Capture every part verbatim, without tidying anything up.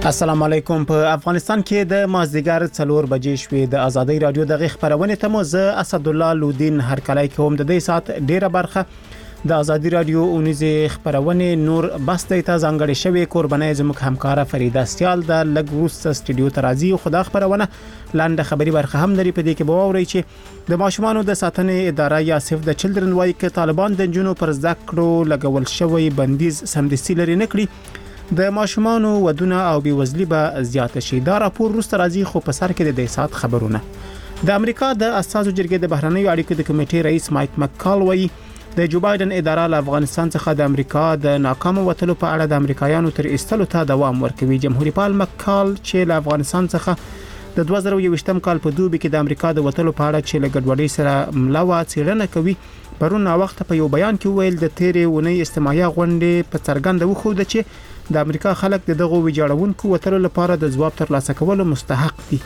السلام علیکم. په افغانستان کې د مازدیګر څلور بجې شوې د ازادي رادیو د خبرونه ته مو زه اسد الله لودین هر کله کوم د دې سات ډیره برخه د ازادي رادیو اونیزه خبرونه نور بسته ته ځانګړې شوی قربانای زموږ همکاره فریده سیال د لګروس سټډیو ترازی خدا خبرونه لاندې خبري برخه هم لري. په دې کې به ووري چې د ماشومانو د ساتنې اداره یا سیف د چلډرن وايي چې طالبان د جنونو پر ذکرو لګول شوی بندیز سمدستي لري نکړي. د ماشومانو ودونه او بیوزلی به زیات شي. دا راپور وروسته راځي خو په سر کې د دې سات خبرونه. د امریکا د اساسو جرګې د بهرنیو اړیکو د کمیټې رئیس مایک مکال وایي د جو بایدن اداره له افغانستان څخه د امریکا د ناکام وټلو په اړه د امریکایانو تر ایستلو ته دوام ورکوي. جمهوریت پال مکال چې له افغانستان څخه د دوه زره یوویشتم کال په دوبي کې د امریکا د وټلو په اړه چې له ګډوډۍ سره ملاوه څېړنه کوي پرون وخت په یو بیان کې ویل د تیرې ونې استماعي غونډې په څرګنده وخوده چې د امریکا خلک د دغه ویجاړونکو وټلو لپاره د ځواب ترلاسه کولو مستحق دي.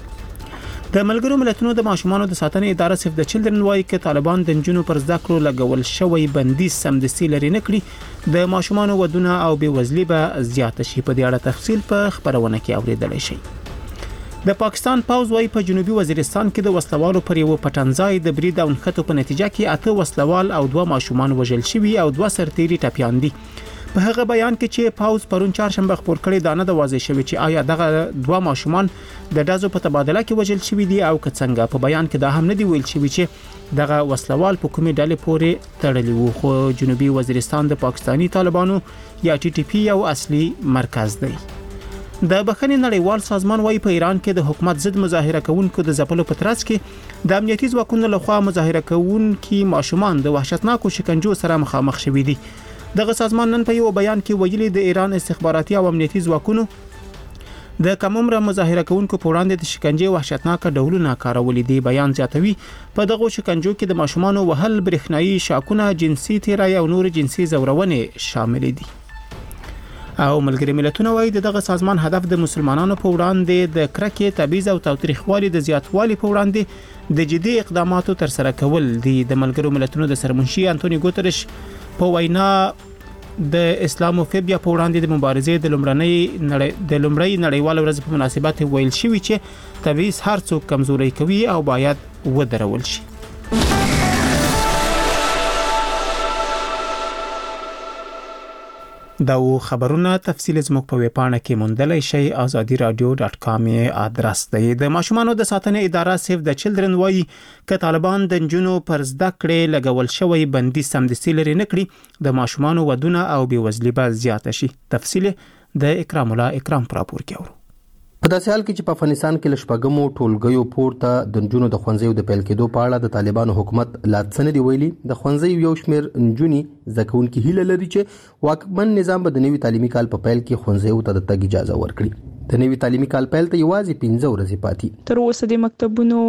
د ملګرو ملتونو د ماشومانو د ساتنې اداره سیف د چلډرن وايي چې طالبان د جنونو پر ذکرو لګول شوی بندیز سمدستي لري نکړي. د ماشومانو ودونه او بیوزلی به زیات شي. په دې اړه تفصیل په خبرونه کې اوریدل شي. د پاکستان پوز وايي په جنوبي وزیرستان کې د وسلوالو پر یو پټنځای د برید او نښتو په نتیجه کې اته وسلوال او دوه ماشومان وژل شوي او دوه سرتیري ټپیان دي. په هغه بیان کې چې پاوز پرون چهارشنبه خبر کړی دا نه د واضح شوی چې آیا دغه دوه ماشومان د دازو په تبادله کې وژل شوی دي او که څنګه. په بیان کې دا هم نه دی ویل شوی چې دغه وسلوال په کومې ډلې پورې تړلي وو. خو جنوبي وزیرستان د پاکستانی طالبانو یا ټي ټي پی یو اصلي مرکز دی. د بخښنې نړیوال سازمان وايي په ایران کې د حکومت ضد مظاهره کوونکو د ځپلو په ترڅ کې د امنیتي ځواکونو لخوا مظاهره کوونکي ماشومان د وحشتناکو شکنجو سره مخامخ شوي دي. دغه سازمان نن په یو بیان کې ویلي د ایران استخباراتي او امنیتي ځواکونو د کومره مظاهره کوونکو په وړاندې د شکنجې وحشتناک ډولونه کارولې دي. بیان زیاتوي په دغه شکنجو کې د ماشومان وهل، برېښنايي شاکونه، جنسي تیرای او نور جنسي زورونې شامل دي. او ملګری ملتونه وايي دغه سازمان هدف د مسلمانانو په وړاندې د کرکې، تبعیض او تاوتریخوالي د زیاتوالي په وړاندې د جدي اقداماتو تر سره کول دي. د ملګرو ملتونو د سرمنشي انټونی ګوترش په وینا د اسلاموفوبیا په وړاندې د مبارزې د لومړنۍ نړۍ د لومړۍ نړیوال ورځ په مناسبت ویل شوی چې تبعیض هر څوک کمزوري کوي او باید ودرول شي. دا و خبرونه تفصیل زموږ په ویب پاڼه کې موندلای شئ. azadi radio dot com ادرس دی. د ماشومانو د ساتنې اداره سیف د چلډرن وايي چې طالبان د جنونو پر زده کړې لګول شوی بندیز سمدستي لري نکړي. د ماشومانو ودونه او بیوزلی به زیات شي. تفصیل د اکرام الله اکرام پر راپور کې اورو. په داسې حال کې چې په افغانستان کې لشپګمو ټولګیو پورته د نجونو د ښوونځیو د پیل کېدو په اړه د طالبانو حکومت لا څه نه دی ویلي. د ښوونځیو یو شمېر نجونې زده کوونکي هیله لري چې واکمن نظام به د نوي تعلیمي کال په پیل کې ښوونځیو ته د تګ اجازه ورکړي. د نوي تعلیمي کال پیل ته یوازې پنځه ورځې پاتې. تر اوسه د مکتبونو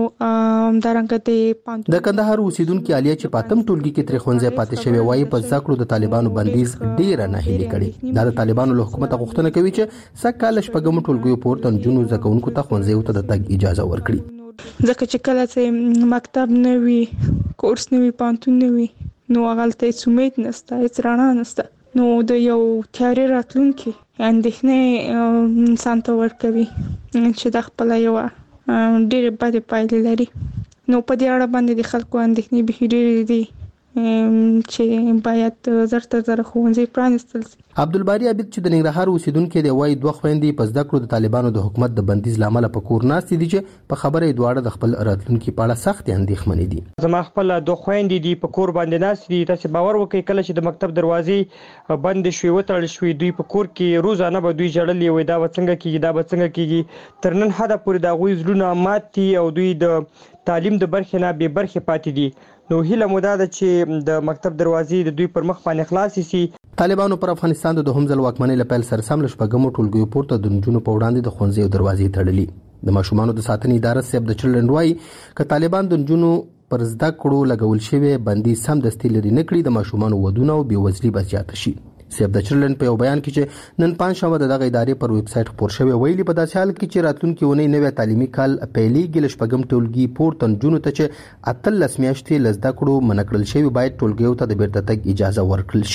دارنګته د کندهار اوسیدونکو عالیه چې پاتم ټولګي کې تر ښوونځي پاتې شوی وایي په ځکړو د طالبانو بندیز ډیر نه هلي کړي. دا د طالبانو له حکومت غوښتنه کوي چې سکه لشپګمو ټولګیو پورته نجونو زده کوونکو ته ښوونځیو ته د تګ اجازه ورکړي. ځکه چې کله چې مکتب نه وي، کورس نه وي، پانتون نه وي، نو هغه ته سمېت نشته، هیڅ رڼا نشته. نو د یو تیاري راتلونکي اندېښنې انسان ته ورکوي چې د خپل یو ډېر بد پایلې لري. نو په دې اړه باندې د خلکو اندېښنې به ډېرې دي چې باید زر تر زر ښوونځي پرانستل شي. عبدالباری عبید چې د ننګرهار اوسیدونکو دی وايي دوه خويندې په زده کړو د طالبانو د حکومت د بندیز لامل په کور ناستې دي چې په خبره دواړه د خپل راتلونکي په اړه سخت اندېښمنې دي. زما خپل دوه خويندې دي په کور باندې ناستې دي. تاسو باور وکړئ کله چې د مکتب دروازې بند شوي وتړل شوي دوی په کور کې روزانه به دوی جړلې وي دا څنګه کیږي دا به څنګه کیږي. تر نن حده پورې دا غوي زلونه ماتي او دوی د تعلیم د برخې نه به برخې پاتې دي. نو هیله مو ده چې د مکتب دروازې د دوی پر مخ باندې خلاص شي. طالبانو پر افغانستان د دوهم ځل واکمنۍ لپاره سرسم لشپګمو ټولګیو پورته د نجونو په وړاندې د ښوونځیو دروازې تړلې. د ماشومانو د ساتنې اداره سیف د چلډرن وايي چې طالبان د نجونو پر زده کړو لګول شوی بندیز سمدستي لري نکړي. د ماشومانو ودونه او بیوزلی به زیات شي. سیف د چلډرن په یو بیان کې چې نن پنځشنبه د دغه ادارې پر ویب سټ خبر شوی ویلي په داسې حال کې چې راتلونکي اونۍ نوې تعلیمي کال پیلېږي لشپګم ټولګي پورته نجونو ته چې اتلس میاشتې لزده کړو منکړل شوی باید ټولګیو ته د بیرته تګ اجازه ورکړل شي.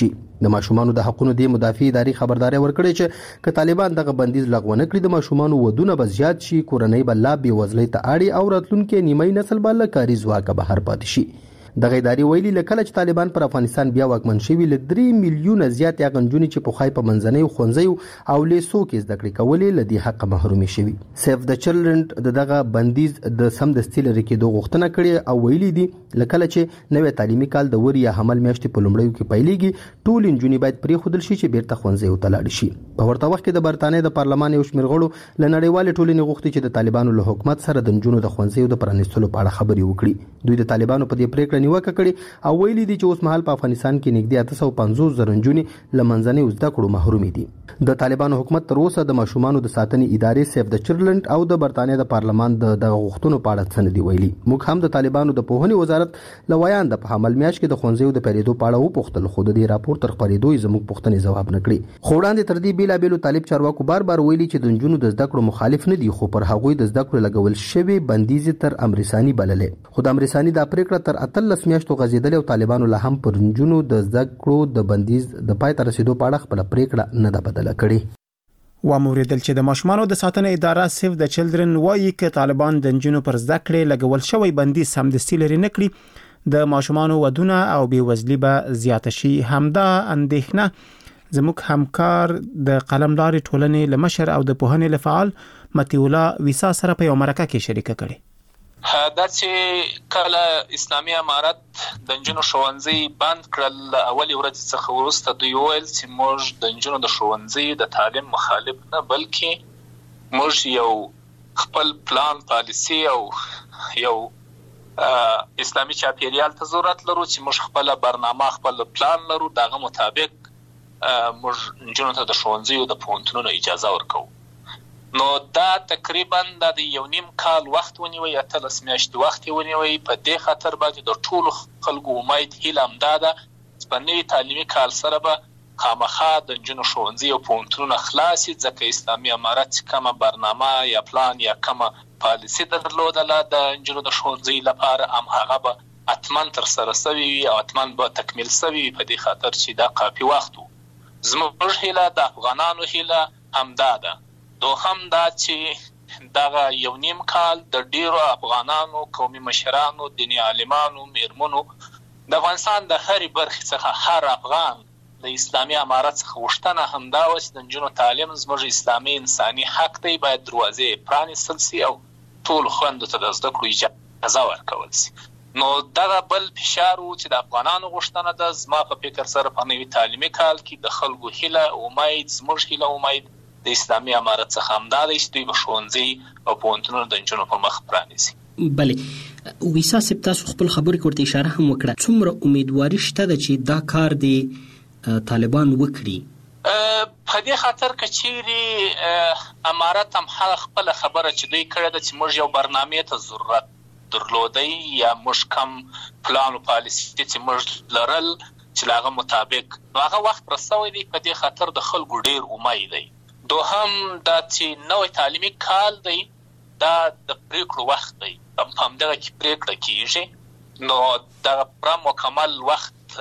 د ماشومانو د حقوقو د مدافع ادارې خبرداري ورکړې چې ک طالبان دغه بندیز لغوه نه کړي د ماشومانو ودونه به زیات شي، کورنۍ به لا بې وزلۍ ته اړي او راتلونکي نیمایي نسل به له کاري ځواکه بهر پاتې شي. دغه ادارې ویلي لکه چې طالبان پر افغانستان بیا واکمن شوي له درې میلیونه زیات هغه نجونې چې پخوای په منځنیو ښوونځیو او لیسو کې زده کړې کولې له دې حقه محرومې شوي. سیف د چلډرن د دغه بندیز د سمدستي لرې کېدو غوښتنه کړې او ویلي دي لکه چې نوی تعلیمي کال د ور یا حمل میاشتې په لومړیو کې پیلېږي، ټول نجونې باید پرېښودل شي چې بیرته ښوونځیو ته لاړې شي. په ورته وخت کې د برتانیې د پارلمان یو شمېر غړو له نړیوالې ټولنې غوښتي چې د طالبانو له حکومت سره د نجونو د ښوونځیو د پرانیستلو په اړه خبرې وکړي. دوی د طالبانو په دې پریکړه نیوکه کړې او ویلي دي چې اوس مهال په افغانستان کې نږدې اته سوه پنځوس زره نجونې له منځنیو زده کړو محرومې دي. د طالبانو حکومت تر اوسه د ماشومانو د ساتنې ادارې سیف د چلډرن او د برتانیې د پارلمان د دغه غوښتنو په اړه څه نه دي ویلي. موږ هم د طالبانو د پوهنې وزارت له ویانده په حمل میاشت کې د ښوونځیو د پیلېدو په اړه وپوښتل، خو د دې راپور تر خپرېدو یې زموږ پوښتنې ځواب نه کړې. خو وړاندې تر دې بېلابېلو طالب چارواکو بار بار ویلي چې د نجونو د زده کړو مخالف نه دي، خو پر هغوی د زده کړو لګول شوې بندیز تر امرساني بللې. خو د امرساني دا پریکړه تر اتلس میاشتو غځېدلې او طالبانو له هم پر نجونو د زده کړو د بندیز د پای ته رسیدو په اړه خپله پریکړه نه ده بدله کړې. و موریدل چې د ماشومانو د ساتنې اداره سیف د چلډرن وایي چې طالبان د نجونو پر زده کړې لګول شوی بندیز سمدستي لرې نه کړي، د ماشومانو ودونه او بېوزلي به زیاته شي. همدا اندېښنه زموږ همکار د قلم لارې ټولنې له مشر او د پوهنې له فعال متیولا ویسا سره په یو مرکه کې شریکه کړې. دا چې کله اسلامي امارت د نجونو ښوونځي بند کړل، اولې ورځې څخه وروسته دوی وویل چې موږ د نجونو د ښوونځي د تعلیم مخالف نه، بلکې موږ یو خپل پلان پالیسي او یو اسلامي چاپیریال ته ضرورت لرو چې موږ خپل برنامه خپل پلان لرو، دغه مطابق موږ نجونو ته د ښوونځیو د پوهنتونونو اجازه ورکوو. نو دا تقریبا د یو نیم کال وخت ونیوي، اتلس میاشتې وخت ونیوي. په دې خاطر باندې د ټولو خلکو امید هیله همدا ده چې په نوي تعلیمي کال سره به خامخا د نجونو ښوونځي او پوهنتونونه خلاص شي، ځکه اسلامي امارت چې کومه برنامه یا پلان یا کومه پالیسي درلودله د نجونو د ښوونځي لپاره، هم هغه به حتما ترسره سوي وي او حتما به تکمیل سوي وي، په دې خاطر چې دا کافي وخت و. زموږ هیله د افغانانو هیله همدا ده. دوهم دا چې دغه یو نیم کال د ډیرو افغانانو، قومي مشرانو، دیني عالمانو، میرمنو د افغانستان د هرې برخې څخه هر افغان د اسلامي امارت څخه غوښتنه همدا وه چې د نجونو تعلیم زموږ اسلامي انساني حق دی، باید دروازې پرانیستل سي او ټولو خویندو ته د زده کړو اجازه ورکول سي. نو دغه بل فشار و چې د افغانانو غوښتنه ده. زما په فکر سره په نوي تعلیمي کال کې د خلکو هیله، امید، زموږ هیله امید د اسلامي امارت څخه همدا دی چې دوی به ښوونځي او پوهنتونونه د نجونو په مخ پرانیزي. بلې ویسا صاحب، تاسو خپل خبرې کې ورته اشاره هم وکړه، څومره امیدواري شته ده چې دا کار د طالبان وکړي؟ په دې خاطر که چیرې امارت هم هغه خپله خبره چې دوی کړې ده چې موږ یو برنامې ته ضرورت درلودی یا موږ کم پلان او پالیسي چې موږ لرل چې له هغه مطابق، نو هغه وخت رسوی دی. په دې خاطر د خلکو ډېر امید دی. دوهم دا چې نوی تعلیمي کال دی، دا د پریکړو وخت دی، په همدغه کې پریکړه کیږي. نو دغه پوره مکمل وخت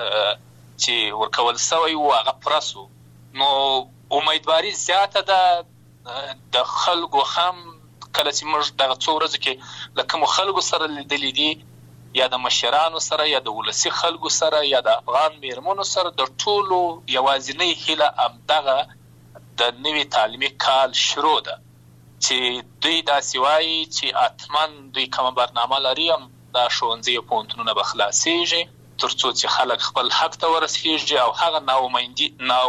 چې ورکول سوی و هغه پوره سو، نو امیدواري زیاته ده د خلکو هم. کله چې موږ دغه څو ورځو کې له کومو خلکو سره لیدلي دي، یا د مشرانو سره یا د ولسي خلکو سره یا د افغان میرمنو سره، د ټولو یوازینۍ هیله همدغه د نوي تعلیمي کال شروع ده چې دوی داسې وایي چې حتما دوی کومه برنامه لري، هم دا ښوونځي او پوهنتونونه به خلاصېږي تر څو چې خلک خپل حق ته ورسېږي او هغه ناامیدي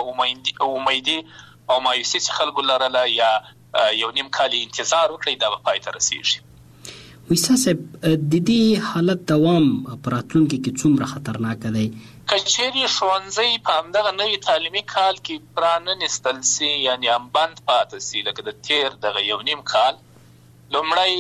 ناامیدي او مایوسي چې خلکو لرله یا یو نیم کال انتظار وکړي، دا به پای ته رسېږي. ویسا صاحب، د دې حالت دوام په راتلونکي کې څومره خطرناک دی؟ که چیرې ښوونځی په همدغه نوي تعلیمي کال کې پراننیستل سي، یعنې هم بند پاته سي لکه د تیر دغه یو نیم کال، لومړی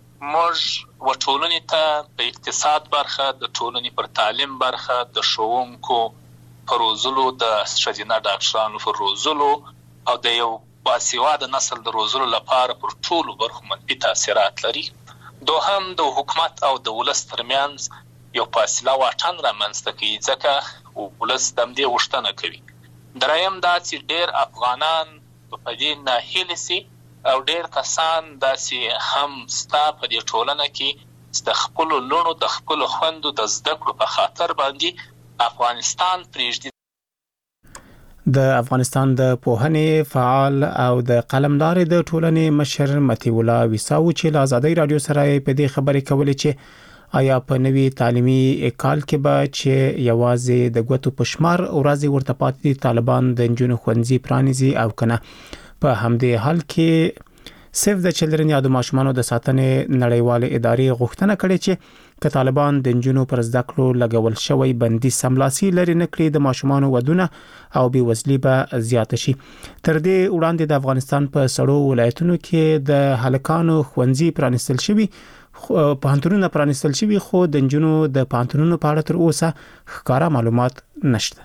موږ و ټولنې ته په اقتصاد برخه، د ټولنې پر تعلیم برخه، د ښوونکو په روزلو، د ښځینه ډاکټرانو په روزلو او د یو باسواده نسل د روزلو لپاره پر ټولو برخو منفي تاثیرات لري. دوهم د حکومت او د ولس ترمنځ یو فاصله واټن رامنځته کوي، ځکه ولس د همدې غوښتنه کوي دریم دا چې ډېر افغانان په دې ناهیلي سي او ډېر کسان داسې هم ستا په دې ټولنه کې د خپلو لوڼو د خپلو خویندو د زده کړو په خاطر باندې افغانستان پرېږدي. د افغانستان د پوهنې فعال او د قلمدار د ټولنې مشر متي الله ویساو چې له ازادي رادیو سره په دې خبرې کولې چې آیا په نوي تعلیمي کال کې به چې یوازې د ګوتو پشمار ورځي ورته پاتې طالبان د جنونو خوندزي پرانیزي او کنه په همدې حال کې سیف د چلډرن یا د ماشومانو د ساتنې نړیوال ادارې غوښتنه کړې چې ک طالبان د جنونو پر زده کړو لګول شوی بندي سملاسي لري نه کړی د ماشومانو ودونه او بي وزلي به زیات شي. تر دې وړاندې د افغانستان په سړو ولایتونو کې د هلکانو خوندزي پرانیستل شوی پانتونونه پرانیستل شوی خو د جنونو د پانتونونو په اړه تر اوسه ښکارا معلومات نشته.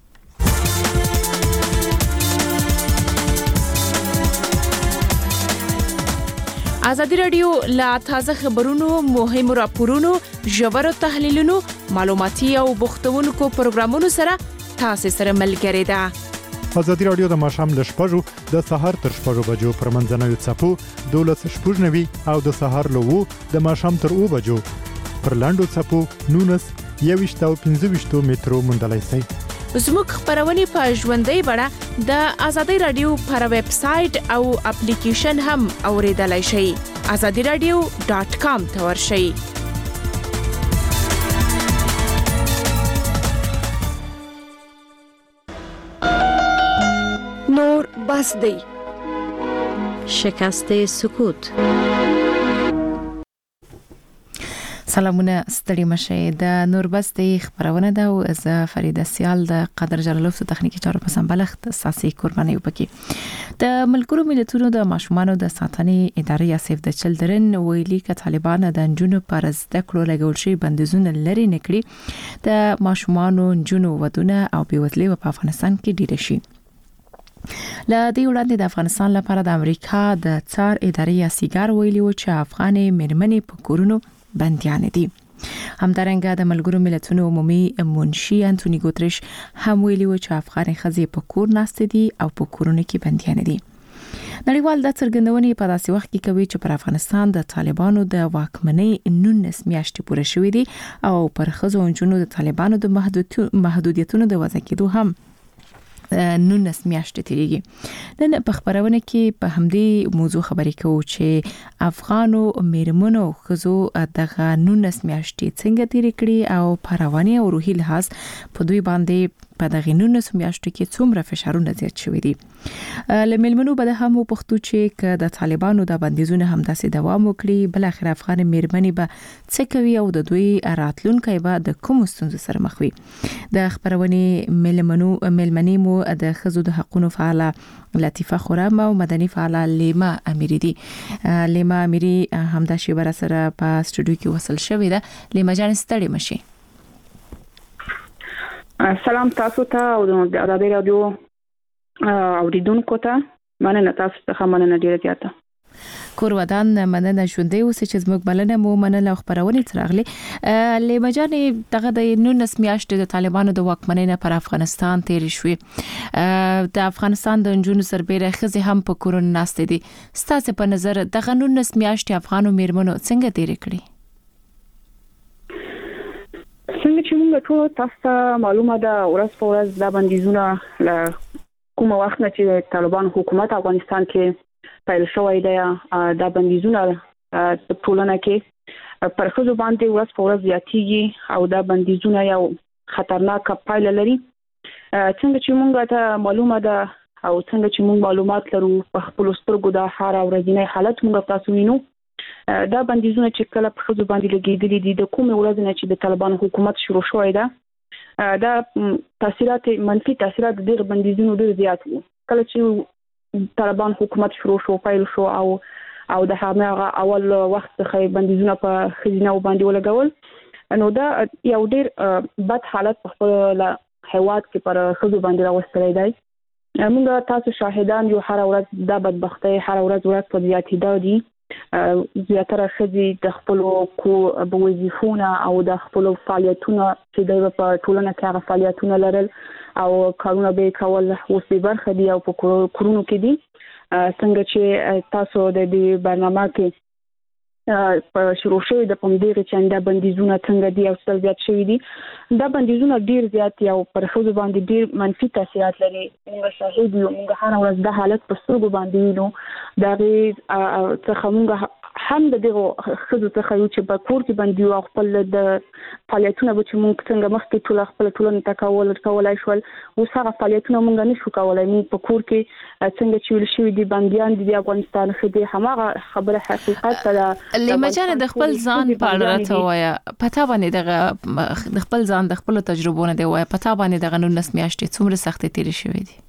ازادي رادیو لا تازه خبرونو مهمو راپورونو ژورو تحلیلونو معلوماتي او بوختونکو پروګرامونو سره تاسو سره ملګری ده. ازادي رادیو د ماښام ل شپږو د سهار تر شپږو بجو پر منځنوي څپو دولس شپږنوي او د سهار له وو د ماښام تر اوو بجو پر لاندو څپو نونس یويشت او پنځه ویشت مترو موندلای شئ. زموږ خبرونه په ژوندۍ بڼه د ازادي رادیو پر ویب سټ او اپلیکیشن هم اوریدلای شئ. azadi radio dot com ته ورشئ. نور بس دی شکست سکوت. سلامونه ستړي مشه د نوربستي خبرونه ده او زه فریده سیال د قدر جلالوف تخنیکی چارو په سمبلښت ساسي قرباني وکړي. د ملګرو ملتونو د ماشومانو د ساتنې ادارې یا سیف د چلډرن ویلي ک طالبان د جنونو پر زده کړو لګول شي بندیزونه لري نکړي د ماشومانو جنونو ودونه او بیوزلي په افغانستان کې ډیر شي. له دې وړاندې د افغانستان لپاره د امریکا د څار ادارې یا سیګار ویلي و چې افغانې مېرمنې په کورونو بنديان دي. همدارنګه د ملګرو ملتونو عمومي منشي انټونی ګوتریش هم ویلي و چې افغاني خزي په کور ناست دي او په کورونو کې بنديان دي. نړیوال د څرګندونې په داسې وخت کې کوي چې پر افغانستان د طالبانو د واکمنۍ نولس میاشتې پوره شوې دي او پر خزو انجونو د طالبانو د محدودیتونو د وضع کېدو هم نولس میاشتې تیریږي. نن په خبرونه کې په همدې موضوع خبرې کوو چې افغانو میرمنو خزو دغه نولس میاشتې څنګه تیری کړي او په رواني او روحي لحاظ په دوی باندې په دغه نولس میاشتو کې څومره فشارونه زیات شوي دي. لملمنو به هم پښتو چې ک د طالبانو د بندیزونه هم داسې دوام وکړي بل اخر افغان میرمنې به څه کوي او د دوی راتلونکي به د کوم ستونزو سره مخ وي. د خبرونه ملمنو ملمنې مو د خزو د حقوقو فعال لطیفه خورم او مدني فعال لیما امیری دي. لیما امیری همدا شی بر سره په استودیو کې وصل شوې ده. لیما جان ستړي مشي. سلام تاسو ته او د ازادي رادیو اوریدونکو ته مننه تاسو څخه مننه ډیره زیاته. کور ودان مننه ژوندۍ اوسې چې زموږ بلنه مو منله خبرونه ترغلي. لیما جان دغه د نولس میاشتې د طالبانو د واکمنۍ نه پر افغانستان تیر شوې د افغانستان د جنونو سربېره خزي هم په کورون ناست دي. ستاسو په نظر دغه نولس میاشتې افغانو میرمنو څنګه تیر کړي؟ څنګه چې موږ ټول تاسو معلومه ده ورځ په ورځ دا بندیزونه له کومه وخت نه چې طالبان حکومت افغانستان کې پیل شوی دی دا بندیزونه په ټولنه کې پر خزو باندې ورځ په ورځ زیاتېږي او دا بندیزونه یو خطرناک پایله لري. څنګه چې موږ ته معلومه ده او څنګه چې موږ معلومات لرو په خپل سترګو د هر ورځنی حالت موږ تاسو وینو دا بندیزونه چې کله په خزو باندې لګیدلي دي د کومه ورځ نه چې د طالبان حکومت شروع شوی ده دا تاثیرات منفي تاثیرات د دې بندیزونو ډیر زیات وو. کله چې طالبان حکومت شروع شو پیل شو او او د هغه اول وخت څخه بندیزونه په خزینه باندې ولګول نو دا یو ډیر بد حالت په خپل هیواد کې پر خزو باندې راوستلی دی. موږ تاسو شاهدان یو هر ورځ دا بدبختۍ هر ورځ ورځ په زیاتېدا دي زیاتره خدي د خپل کو وظیفونه او د خپل فعالیتونو چې د په ټولنه کې هغه فعالیتونه لرل او کارونه به کول اوس به برخه دي او په کورونو کې دي څنګه چې تاسو د دې برنامه کې په شروع شوی د پمدیره چنده بندیزونه څنګه دي او څه زیات شوی دي دا بندیزونه ډیر زیات او پر خود باندې ډیر منفي تاثیرات لري موږ شاهد یو موږ هر ورځ د حالت په سترګو باندې وینو دا غي څخه موږ هم د دغه خزو څخه یو چې په کور کې باندې او خپل د فعالیتونو به چې موږ څنګه مخکې ټول خپل ټولنه تکول کولای شول اوس هغه فعالیتونه موږ نشو کولای موږ په کور کې څنګه چې ویل شوی دي باندیان دي د افغانستان خدي همغه خبره حقیقت ده لمجانه د خپل ځان په اړه راته وایا پتا باندې دغه د خپل ځان د خپل تجربو نه دی وایا پتا باندې دغه نو نس میاشتې څومره سختي تیر شوې دي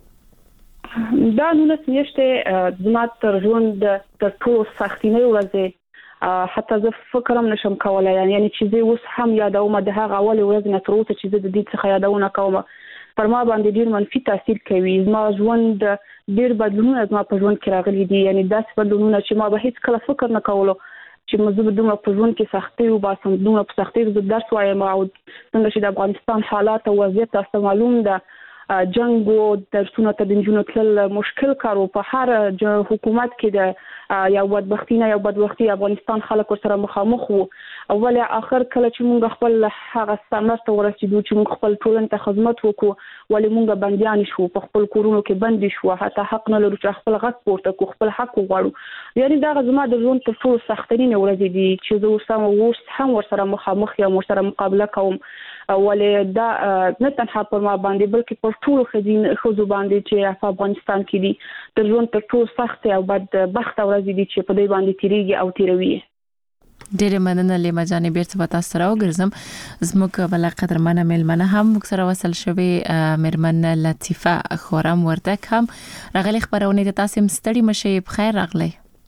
دا نو نس میاشتې د ماتر ژوند د ټول سختینه ورځې حتی زه فکر هم نشم کولای یعنی چې زه اوس هم یادوم د هغه اول ورځ نه تر اوسه چې زه د دې څخه یادونه کوم پر ما باندې ډیر منفي تاثیر کوي زما ژوند ډیر بدلونونه زما په ژوند کې راغلي دي یعنی داسې بدلونونه چې ما به هیڅ کله فکر نه کولو چې مزه دومره په ژوند کې سختي او باسم دومره په سختي د درس وایم او څنګه چې د افغانستان حالات او وضعیت تاسو معلوم ده جنگ او درسونه ته د جنونو تل مشکل کارو په هر حکومت کې د یو بدبختی نه یو بدبختی افغانستان خلک سره مخامخ وو اول اخر کله چې موږ خپل هغه سمرته ورسېدو چې موږ خپل ټولن ته خدمت وکړو ولې موږ بنديان شو په خپل کورونو کې بند شو حتی حق نه لرو چې خپل غږ پورته کو خپل حق وغواړو یعنی دا زما د ژوند تر ټولو سخترینه ورځې دي چې زه اوس هم اوس هم ورسره مخامخ یم ورسره مقابله کوم ولې دا نه تنها پر ما باندې بلکې پر ټول خزین خزو باندې چې په افغانستان کې دي د ژوند تر ټولو سخت او بد بخت ورځې دي چې په دې باندې تیریږي او تیروي ډېر مننه لېما جانې بیرته به تاسو سره وګرځم زموږ بل قدرمنه مېلمنه هم موږ سره وصل شوې مېرمن لطیفه خورم وردک هم راغلي خبرونه د تاسو مستړي مشه بخیر راغلي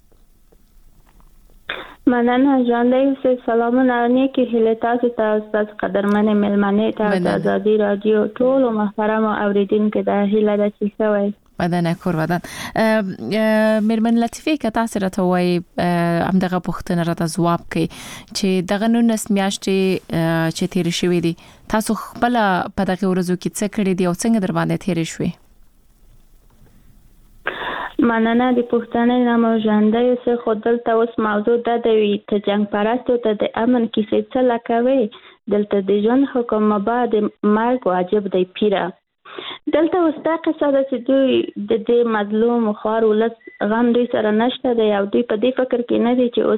مننه ژوندۍ سلامونه نیکی هله تاسو ته قدرمنه مېلمنه ته د ازادي رادیو ټول محترم اوریدونکو د هله د چیسوي بدن کور بدن مېرمن لطیفه که تاسو راته وای هم دغه پوښتنه راته جواب کړئ چې دغه نو نس میاشتې چې تیر شوې دي تاسو خپل په دغه ورځو کې څه کړی دی او څنګه در باندې تیر شوې مننه د پښتنې نامو ژوندۍ سه خودل ته اوس موضوع ده د ته جنگ پرستو ته د امن کیسې څه لکوي دلته د ژوند حکم بعد مرګ واجب دی پیره دلته وستا قصه ده چې دوی د دې مظلوم خوار ولس غم دوی سره نشته دی او دوی په دې فکر کې نه دي چې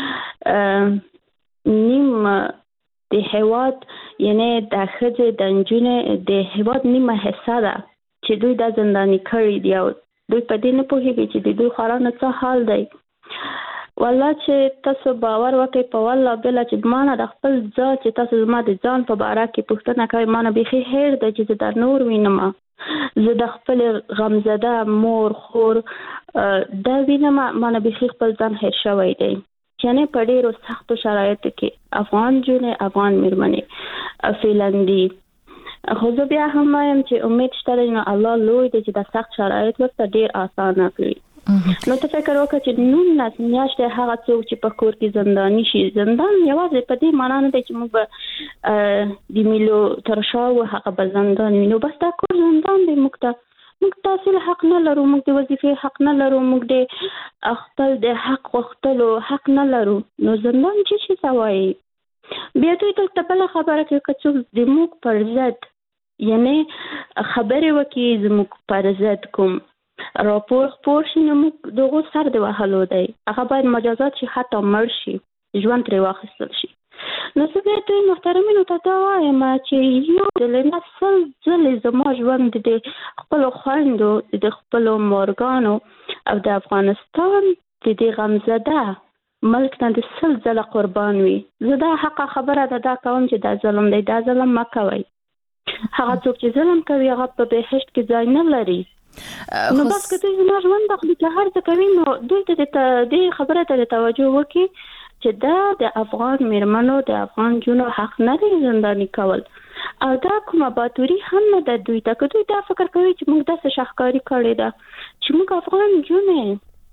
اوس نیم د هیواد یعنی د خځې د انجونې د هیواد نیمه حصہ ده چې دوی د زنداني کړی دی او دوی په دې نه پوهیږي چې د دوی خورانه څه حال دی والله چې تاسو باور وکړئ په والله بل چې مانه د خپل ځان چې تاسو زما د ځان په باره کې پوښتنه کوي مانه بيخي هیر د چې د نور وینم زه د خپل غمزده مور خور دا وینم مانه بيخي خپل ځان هیر شوی دی یعنی په ډیرو سختو شرایطو کې افغان جونې افغان مېرمنې فیلندي خو زه بیا هم وایم چې امید شته نو الله لوی دی چې د سخت شرایط ورته ډیر اسانه کړي نو ته فکر وکړه چې نو ناس میاشته هغه څوک چې په کور کې زنداني شي زندان یوازې په دې معنی نه دی چې موږ د میلو ترشاو هغه په زندان نو بس دا کور زندان دی موږ ته موږ تحصیل حق نه لرو موږ د وظیفې حق نه لرو موږ د خپل د حق غوښتلو حق نه لرو نو زندان چې څه سوای بیا دوی ته بل خبره کوي چې څوک د موږ پر ضد یعنی خبره وکي زموږ پر ضد کوم راپور خپور شي نو موږ دغه سر دی وهلو دی هغه باید مجازات شي حتی مړ شي ژوند ترې واخیستل شي نو څه به دوی محترمینو ته دا وایم چې یو د نسل ځلې زما ژوند د خپل خويندو د خپل مورګانو او د افغانستان د دې غمزده ملک نه د سل ځله قربان وي زه دا حق خبره ده دا کوم چې دا ظلم دی دا ظلم مکوئ هغه څوک چې ظلم کوي هغه په بهشت کې ځای نه لري نو بس که دوی زما ژوند د خپل هر څه کوي نو دوی ته د خبره ته توجه وکړي چې دا د افغان مېرمنو د افغان جنو حق نه دی زنداني کول او دا کومه باتوري هم نه د دوی ته که دوی دا فکر کوي چې موږ داسې شاهکاري کړې ده چې موږ افغان جنې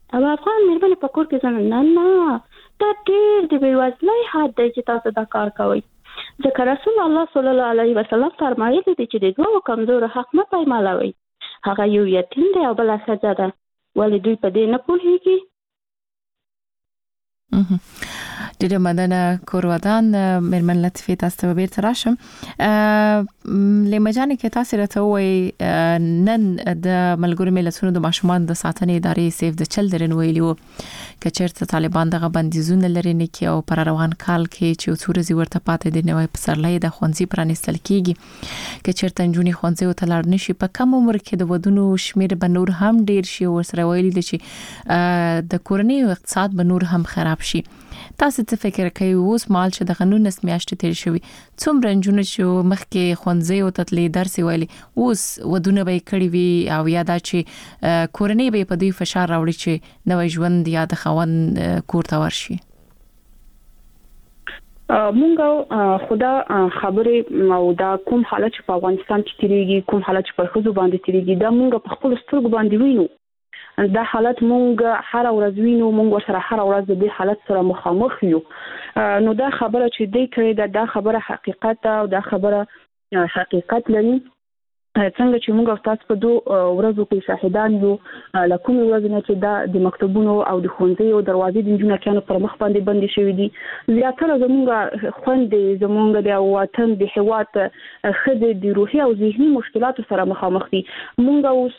او افغان مېرمنې په کور کې ځنه نه نه دا ډېر د بیوزلۍ حد دی چې تاسو دا کار کوئ. ځکه رسول الله صلی الله علیه وسلم فرمایلی دی چې د دوه کمزور حق نه پایمالوي. هغه یو یتیم دی او بل ښځه ده. ولې دوی په دې نه پوهیږي؟ ډېر مننه کورودان مېرمن لطفي تاسو ته بیرته راشم. لیما جان کې تاسو راته وایي نن د ملګرو ملتونو د ماشومان د ساتنې ادارې سیف د چلډرن ویلیو چې چیرته طالبان دغه بندیزونه لري نه کې او پر روان کال کې چې څورزي ورته پاتې دي نوې پسرلۍ د خوندزي پرانستل کیږي چې چیرته نجونې خوندزي او تلار نشي په کم عمر کې د ودونو شمیر به نور هم ډیر شي او سره ویلي دي چې د کورنۍ اقتصاد به نور هم خراب شي. تاسو څه فکر کوئ اوس مال چې د قانون نسمیاشتې تیر شوی څومره نجونې چې مخکې خوندزي او تطلې درس ویلي اوس ودونه به کړی وي او یا دا چې کورنۍ به په دوی فشار راوړي چې نوې ژوند یا د خوند کور ته ورشي؟ مونږ خدا خبرې او دا کوم حالت په افغانستان کې تیریږي کوم حالت په خزو باندې تیریږي دا مونږ په خپل سترګو باندې وینو. دا حالت مونږ هر ورځ وینو مونږ سره هر ورځ د دې حالت سره مخامخ یو. نو دا خبره چې دی کړی دا, دا خبره حقیقت او دا خبره حقیقت لري. څنګه چې موږ تاسو په دوه ورځو کې شاهدان یو لکه ورځ نه چې دا د مکتبونو او د ښوونځي او دروازې د جنونو کانو پر مخ باندې بندي شوې دي. زیاتره زموږ خوند زموږ د وطن د هیواد خدي د روحي او ذهني مشکلاتو سره مخامخ دي. موږ اوس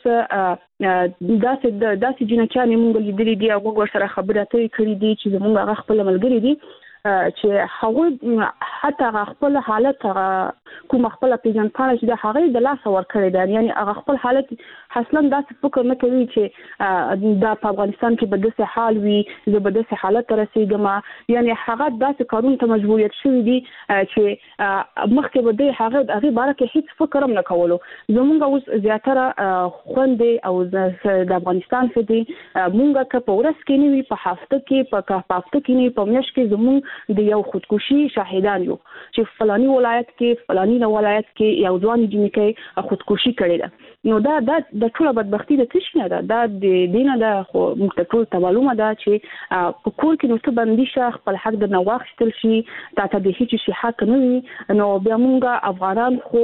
داسې داسې جنونو کانو موږ لیدلې دي او موږ سره خبرې اترې کړې دي چې زموږ هغه خپل ملګری دي چې هغه حتی خپل حالت کوم خپل پیژنپاله چې د هغه د لاس ور کړی دی یعنی هغه خپل حالت اصلا داسې فکر نه کوي چې د افغانستان کې به داسې حال وي زه به داسې حالت رسیدم یعنی هغه داسې قانون ته مجبوریت شوی دی چې مخکې به د هغه هغه باره کې هیڅ فکر هم نه کولو. زمونږ اوس زیاتره خوندې او د افغانستان څخه دي مونږه که په ورځ کې نه وي په هفته کې په هفته کې نه په میاشت کې زمونږ د یو خودکشي شاهدان یو چې فلاني ولایت کې فلاني ولایت کې یو ځوان جنکی خودکشي کړې ده. نو دا د ټول بدبختی د تشنه ده دا د دینه د خو مختلفو معلومه ده چې په کور کې نو څه بندي شه خپل حق د نواخستل شي تا ته د هیڅ شي حق نه وي. نو بیا مونږه افغانان خو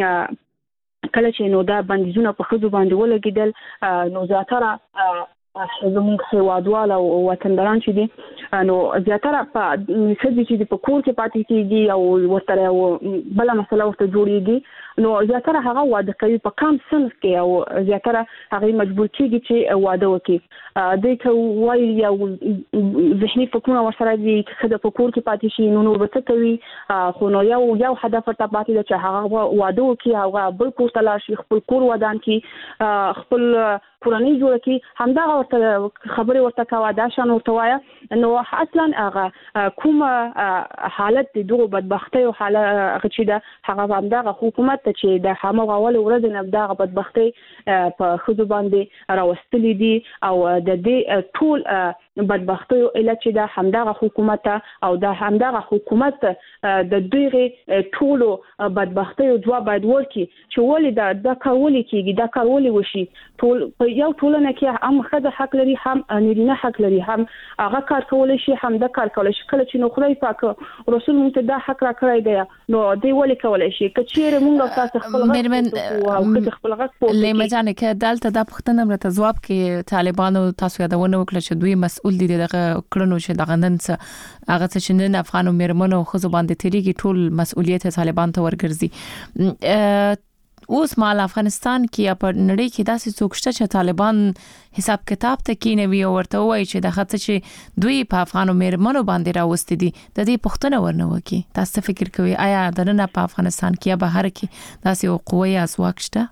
کله چې نو دا بندیزونه په خزو باندې ولګیدل نو زیاتره زموږ هیوادوال او وطنداران چې دي نو زیاتره په څه چې په کور کې پاتې کیږي او ورته بل مسله ورته جوړیږي نو زیاتره هغه واده کوي په کم سن کې او زیاتره هغه مجبور کیږي چې واده وکړي. دوی ته وایي یو ذهني فکرونه ورسره دي چې د په کور کې پاتې شي نو نو به څه کوي خو نو یو یو هدف ته پاتې ده چې هغه واده وکړي هغه بل کور ته لاړ شي خپل کور ودان کړي خپل کورنۍ جوړ کړي همدا ورته خبرې ورته کاوه دا شان ورته وایا نو اصلا هغه کوم حالت د دوه بدبختی او حالت چې دا هغه همدا حکومت چې د همغه اول ورځ نه دغه بدبختی په خود باندې راوستلې دي او د دې ټول بدبختی او علت چې د همدغه حکومت او د همدغه حکومت د دوی ټول بدبختی او جواب باید ورکړي چې ولې دا د کارولې کېږي دا کارولې وشي ټول په یو ټولنه کې هم خدای حق لري هم نارینه حق لري هم هغه کار کولای شي هم د کار کولای شي کله چې نو خدای پاک رسول مونږ ته دا حق را کړی دی نو دی ولې کولای شي کچېره مونږ تاسو خپل مېرمن خپل غږ لیما جان کې دلته د پښتنه مرته جواب کې طالبانو تاسو یادونه وکړه چې دوی مسؤل دي دغه کړنو چې دغه نن څه هغه چې نن افغانو مېرمنو خو باندې تیریږي ټول مسؤلیت طالبان ته ورګرځي. اوس مال افغانستان کې په نړۍ کې داسې څوک شته چې طالبان حساب کتاب ته کینوي او ورته وایي چې د خاطر چې دوی په افغانو مېرمنو باندې راوستي دي د دې پښتنه ورنه وکي. تاسو فکر کوئ آیا د نن په افغانستان کې به هر کې داسې قوي ازواج شته؟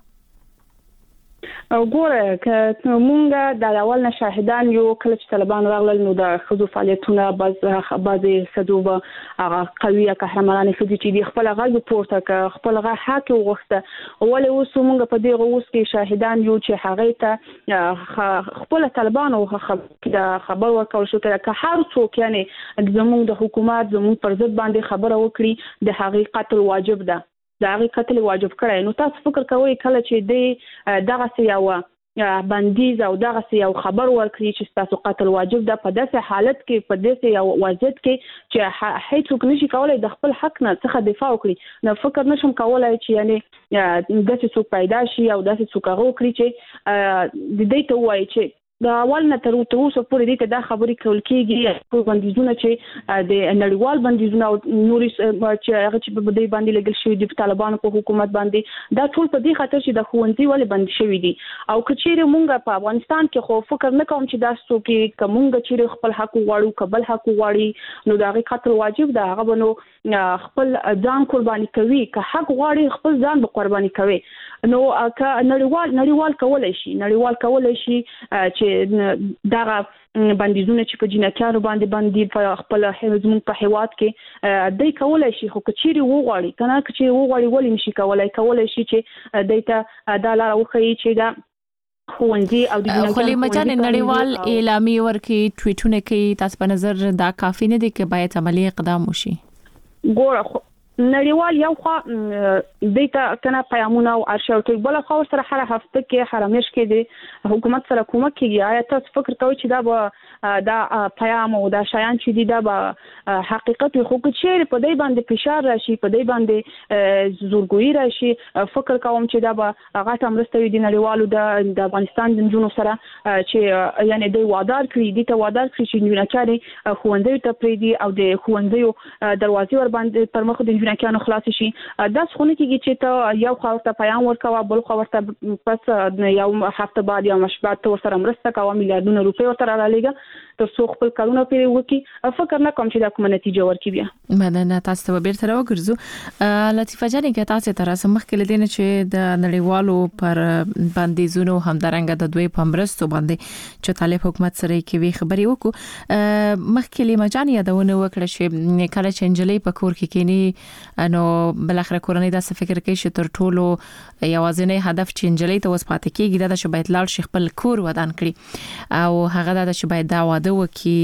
او ګوره که مونږ د اول نه شاهدان یو کله چې طالبان راغلل نو د خزو فعالیتونه باز بعضي سدوبه هغه قویه قهرمانانه خدي چې د خپل غږ پورته ک خپل غږ حق وغوښته ولې اوس مونږ په دې اوس کې شاهدان یو چې هغه ته خپل طالبان او خبر ورکول شو که هر څوک یعنی زموږ د حکومت زموږ پر ضد باندې خبره وکړي د حقیقت واجب ده د هغه قتل واجب کړی نو تاسو فکر کوئ کله چې د دغه سیاوه بندیز او دغه یو خبر ورکړي چې تاسو قتل واجب ده، په داسې حالت کې په داسې یو وضعیت کې چې هیڅوک نشي کولای د خپل حق نه څخه دفاع وکړي. نو فکر نشم کولای چې یعنی داسې څوک پیدا شي او داسې څوک هغه وکړي چې د دې ته وایي چې د اول نه تر اوسه پورې دې ته دا خبرې کول کېږي په بندیزونه چې د نړیوال بندیزونه او نوري چې هغه چې په دې باندې لګل شوی د طالبانو په حکومت باندې دا ټول په دې خاطر چې د خوندې ولې بند شوی دي. او کچېره مونږ په افغانستان کې خو فکر نه کوم چې دا څوک کومګ چې خپل حق غواړو قبل حق غواړي نو دا غي قتل واجب ده، هغه بنو خپل ځان قرباني کوي، که حق غواړي خپل ځان به قرباني کوي. نو که نړیوال نړیوال کولای شي نړیوال کولای شي چې دا بندیزونه چې په جنکانو باندې باندې په خپل حزمون په هیواد کې دای کولای شي، خو کچيري وغواړي کنه کچيري وغواړي ولې نشي کولای کولای شي چې دایته د لار وخی چې دا خوندي او د خلی مجان نړیوال اعلامیه ورکي ټویټونه کوي، تاسو په نظر دا کافي نه دي چې باید عملی اقدام وشي؟ ګوره نړیوال یو خو دیتا کنه پیامونه او ارشاو ته بل خو سره هر هفته کې هر میش کې د حکومت سره کومک کیږي. آیا تاسو فکر کوئ چې دا به دا پیام او دا شایان چې دي دا به حقیقت خو چې په دې باندې فشار راشي په دې باندې زورګوئی راشي؟ فکر کوم چې دا به هغه تمرسته وي د نړیوالو د افغانستان د جنونو سره چې یعنی د وادار کړی دي ته وادار کړی چې جنچاري خوندې ته پریدي او د خوندې دروازې ور باندې پر مخ د جنکانو خلاص شي. دا څونه کېږي چې ته یو خاورته پیام ورکوا بل خاورته پس یو هفته بعد یا مشبات تر سره مرسته کوي میلیارډونه روپۍ ورته رالیږي تر څو خپل کارونه پیری وکي. فکر نه کوم چې دا کومه نتیجه ورکړي بیا. مننه تاسو ته بیرته راوګرځو. لطیفه جان کې تاسو تر اوسه مخکې لیدل چې د نړیوالو پر بندیزونو همدارنګه د دوی په مرستو باندې چې طالب حکومت سره کوي خبري وکړو. مخکې لمجان یادونه وکړه چې کله چې انجلۍ په کور کې کینی نو بل اخر کورنۍ دا څه فکر کوي چې تر ټولو یوازینی هدف چې انجلۍ ته وسپات کېږي دا چې باید لاړ شي خپل کور ودان کړي او هغه دا چې باید دا واده وکي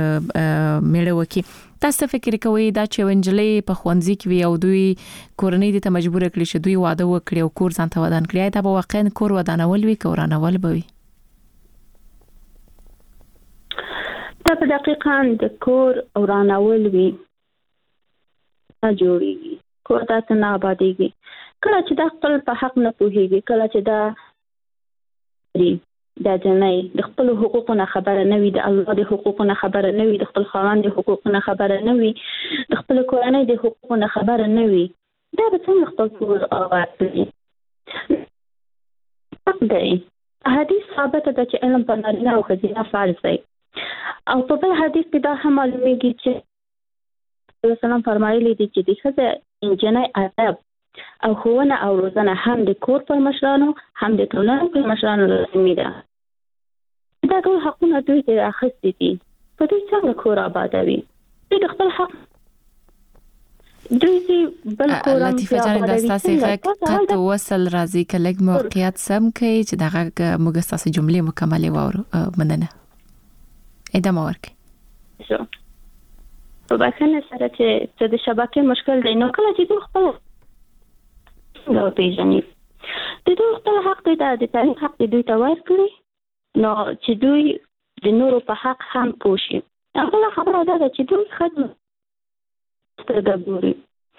میړه وکي. تاسو فکر کوئ دا چې انجلۍ په خوندزي کې وي او دوی کورنۍ دې ته مجبور کړي چې دوی واده وکړي او کور ځان ته ودان کړي، دا به واقعا کور ودانول وي کورانول به وي؟ دا په دقیقاً د کور ورانول وي جوړیږي، کور تاسو نه آبادیږي. کله چې دا خپل په حق نه پوهیږي، کله چې دا دا جنای د خپل حقوقو نه خبره نه وي، د الله د حقوقو نه خبره نه وي، د خپل خاوند د حقوقو نه خبره نه وي، د خپل کورنۍ د حقوقو نه خبره نه وي، دا به څنګه خپل کور آباد کړي؟ دی حدیث ثابت ده چې علم په نارینه او ښځینه فرض دی، او په بل حدیث کې دا هم معلومیږي چې رسول فرمایلی دي چې د ښځې انجنۍ ادب او ښوونه او روزنه هم د کور پر مشرانو هم د ټولنې پر مشرانو لازمي ده. دا ټول حقونه دوی ته اخیستي دي، په دوی څنګه کور آبادوي؟ دوی د خپل حق دوی بل کور لطیفه جان د تاسو غږ وصل راځي کله موقعیت سم کوي چې دغه موږ تاسو جملې مکملې وورو. مننه ادامه ورکړئ. په بخښنه سره چې د شبکې مشکل دی، نو کله چې دوی خپل نو پیژني د دوی خپل حق دی د تعلیم حق دی دوی ته ورکړي، نو چې دوی د نورو په حق هم پوه شي. هغه خبره ده چې دوی خدمت سترګه ګوري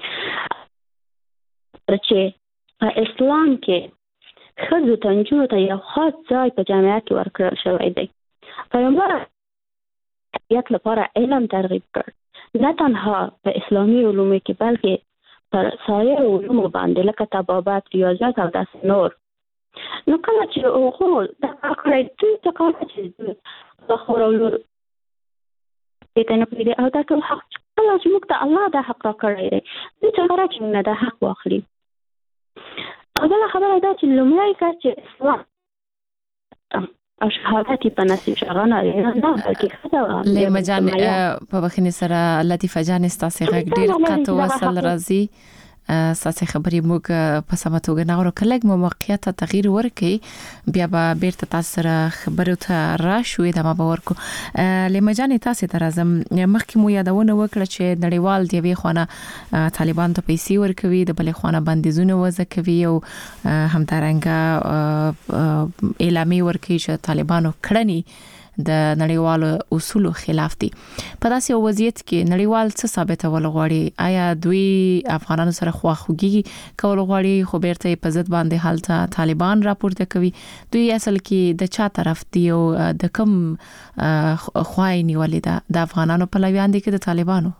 چې په اسلام کې ښځو ته نجونو ته یو خاص ځای په جامعه کې ورکړل شوی دی. پیغمبر یت لپاره علم ترغیب کړ، نه تنها په اسلامي علومو کې بلکې پر سایر علومو باندې لکه طبابت، ریاضیات او داسې نور. نو کله چې هغه دا کار کوي دوی ته کار کوي د خورولو دې نه پیدا او دا ټول حق کله چې موږ ته الله دا حق راکړی دی، دوی څنګه راځي نه دا حق واخلي. او دا خبره ده چې لومړی کار چې اسلام او شهادتي په نصیب شغانه نه بلکې خدا لېما جان په وخت سره لطیفه جان تاسو غږ ډیر قطو وصل راځي. ساسي خبرې موږ په سمه توګه نه ورو کله مو موقعیت تغییر ورکړي بیا به بیرته تاسو سره خبرو ته راشو د ما باور کو لمجاني تاسو ته راځم مخکې مو یادونه وکړه چې نړیوال دی وی خونه طالبان ته پیسې ورکوي د بلې خونه بندیزونه وضع کوي او همدارنګه اعلامیه ورکوي چې طالبانو کړنی د نړیوالو اصولو خلاف دي په داسې وضعیت کې نړیوال څه ثابتول غواړي آیا دوی افغانانو سره خواخوږي کول غواړي خو بیرته په ضد باندې حالت طالبان راپورته کوي دوی اصل کې د چا طرف دی او د کوم خوای نیولې ده د افغانانو په لویان دي کې د طالبانو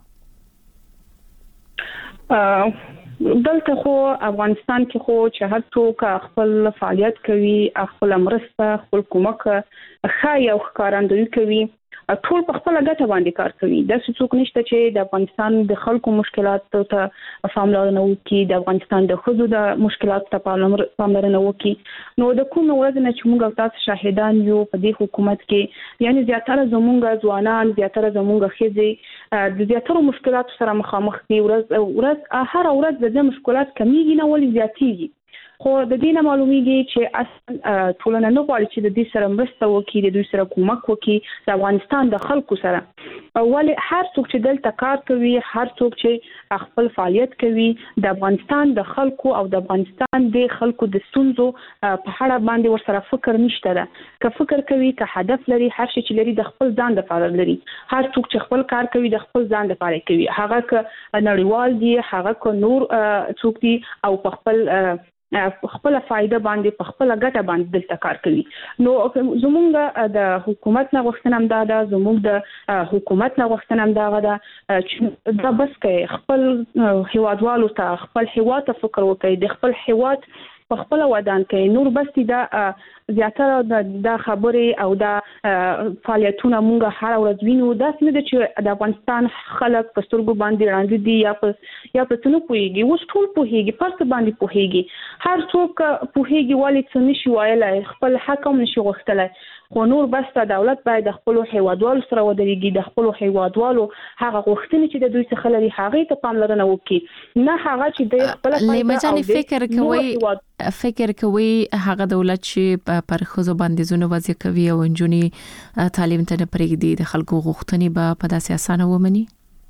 دلته خو افغانستان کې خو چې هر څوک خپل فعالیت کوي خپل مرسته خپل کومک خای او ښکارندوی کوي ټول په خپل ګټه باندې کار کوي د څوک نشته چې د افغانستان د خلکو مشکلات ته پاملرنه وکړي د افغانستان د خزو د مشکلات ته پاملرنه وکړي نو د کوم ورځ نه چې موږ تاسو شاهدان یو په دې حکومت کې یعنی زیاتره زمونږ ځوانان زیاتره زمونږ خزي د زیاتره مشکلات سره مخامخ دي ورځ ورځ هر ورځ د دې مشکلات کمیږي نه ولې زیاتېږي خو د دې نه معلومیږي چې اصلا ټولنه نه غواړي چې د دې سره مرسته وکړي د دوی سره کومک وکړي د افغانستان د خلکو سره ولې هر څوک چې دلته کار کوي هر څوک چې خپل فعالیت کوي د افغانستان د خلکو او د افغانستان د خلکو د ستونزو په اړه باندې ورسره فکر نشته ده که فکر کوي که هدف لري هر شي چې لري د خپل ځان لپاره لري هر څوک چې خپل کار کوي د خپل ځان لپاره کوي هغه ک نړیوال دي هغه ک نور څوک دي او په خپل خپل فائدہ باندې په خپل ګټه باندې دلته کار کوي نو زمونږ د حکومت نه غوښتنه هم دا ده زمونږ د حکومت نه غوښتنه هم دا ده چې دا بس کوي خپل هیوادوالو ته خپل هیواد ته فکر وکړي د خپل هیواد په خپل ودان کې نور بس دا زیاتره د خبرې او د فعالیتونو موږ هر ورځ وینو دا څنګه چې د افغانستان خلک په سترګو باندې وړاندې دي یا په یا په څنګه پوهیږي اوس ټول پوهیږي پرڅ باندې پوهیږي هر څوک پوهیږي ولې څه نشي وایلای خپل حق هم نشي غوښتلای خو نور بس د دولت باید خپل هیوادوالو سره ودرېږي د خپل هیوادوالو هغه غوښتنې چې د دوی څخه لري هغه ته پاملرنه وکړي نه هغه چې د خپل لمجاني فکر کوي فکر کوي هغه دولت چې پر خزو بندیزونه وضع کوي او انجونی تعلیم ته پرېږدي د خلکو غوښتنې به په داسې اسانه ومني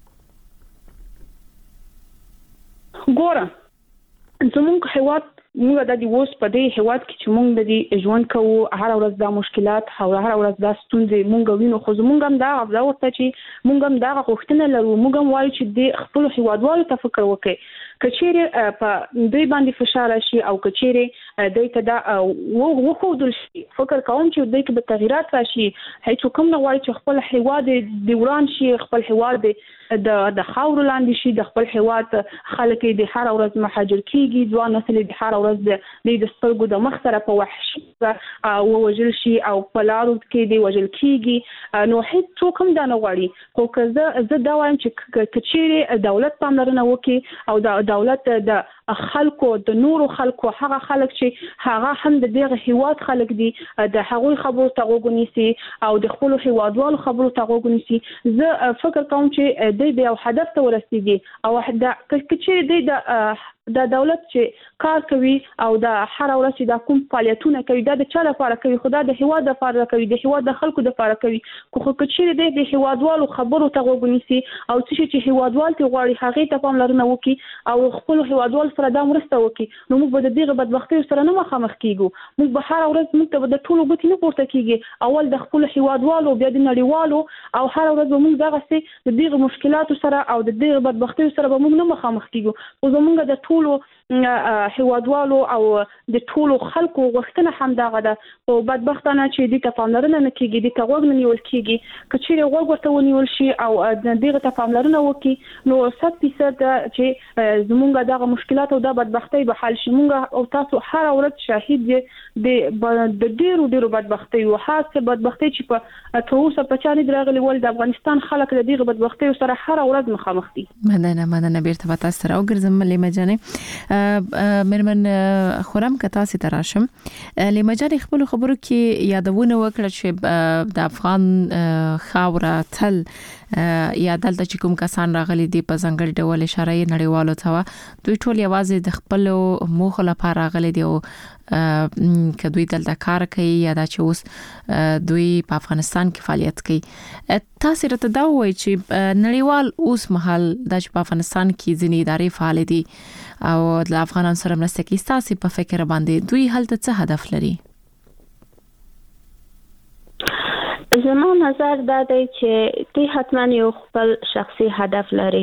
ګوره زموږ هیواد موږ د دې اوس په دې هیواد کې چې موږ د دې ژوند کوو هر ورځ د مشکلات او هر ورځ د ستونزې موږ وینو خو موږ هم دا غوښتنه ورته چې موږ هم دا غوښتنه لرو موږ هم وایو چې د خپل هیوادوالو ته فکر وکړي کچېره په دوی باندې فشار شي او کچېره دوی ته دا وخودل شي فکر کوم چې دوی کې به تغیرات راشي هیڅ کوم نه وایي چې خپل هیواد د وران شي خپل هیواد د د خاور لاندې شي د خپل هیواد خلک د هر ورځ مهاجر کیږي ځوان نسل د هر ورځ د سترګو د مخ سره په وحشي او وجل شي او په لارو کې دی وجل کیږي نو هیڅ څوک هم دا نه غواړي خو که زه دا وایم چې کچېره دولت پاملرنه وکړي او د دولت د خلکو د نورو خلکو هغه خلک چې هغه هم د دغه هیواد خلک دي د هغوی خبرو ته غوږونیسي او د خپل هیوادوالو خبرو ته غوږونیسي زه فکر کوم چې د یو هدف ته ورسیږي او دا کچې د د دولت چې کار کوي او د هر ورځ چې د کوم فعالیتونه کوي دا د چا لپاره کوي خدا د هیواد لپاره کوي د هیواد د خلکو لپاره کوي خو کچې د هیوادوالو خبرو ته غوږونیسي او چې هیوادوال ته غواړي هغه ته پاملرنه وکړي او خپل هیوادوال سره د مرسته وکړي نو موږ به د دغه بدبختۍ سره نه مخامخ کیږو موږ به هر ورځ موږ ته د ټولو ګټې نه پورته کیږي اول د خپل هیوادوالو بیا د نړیوالو او هر ورځ موږ دغه سي د دغه مشکلاتو سره او د دغه بدبختۍ سره به موږ نه مخامخ کیږو او زموږ د ټولو هیوادوالو او د ټولو خلکو غوښتنه هم دغه ده او بدبختانه چې د تفاهملرنه نه کیږي د توګ نه نیول کیږي کچېره وګ ورته ونیول شي او دغه تفاهملرنه وکي نو صد فیصد چې زمونږ دغه مشکلات او د بدبختۍ به حل شي مونږ او تاسو هر ورځ شاهد دي د ډیرو ډیرو بدبختۍ او خاصه بدبختۍ چې په توسه په چانه درغلي ول د افغانستان خلک د دغه بدبختۍ سره هر ورځ مخامخ دي مننه مننه بیرته تاسو سره او ګرځم لمجانه مرمن خورم که تاسو ته راشم لمجانه خپل خبرو کې یادونه وکړه چې د افغان خاوره تل یا دلته چې کوم کسان راغلي دي په ځنګړي ډول اشاره یې نړیوالو ته دوی ټول یوازې د خپل موخه لپاره راغلي دي او که دوی دلته کار کوي یا دا چې اوس دوی په افغانستان کې فعالیت کوي. تاسو راته دا وایي چې نړیوال اوس مهال د په افغانستان کې ځینې ادارې فعال دي او د افغانانو سره مرسته کوي، تاسو په فکر باندې دوی هلته څه هدف لري؟ زما نظر دا دی چې دوی حتما یو خپل شخصي هدف لري،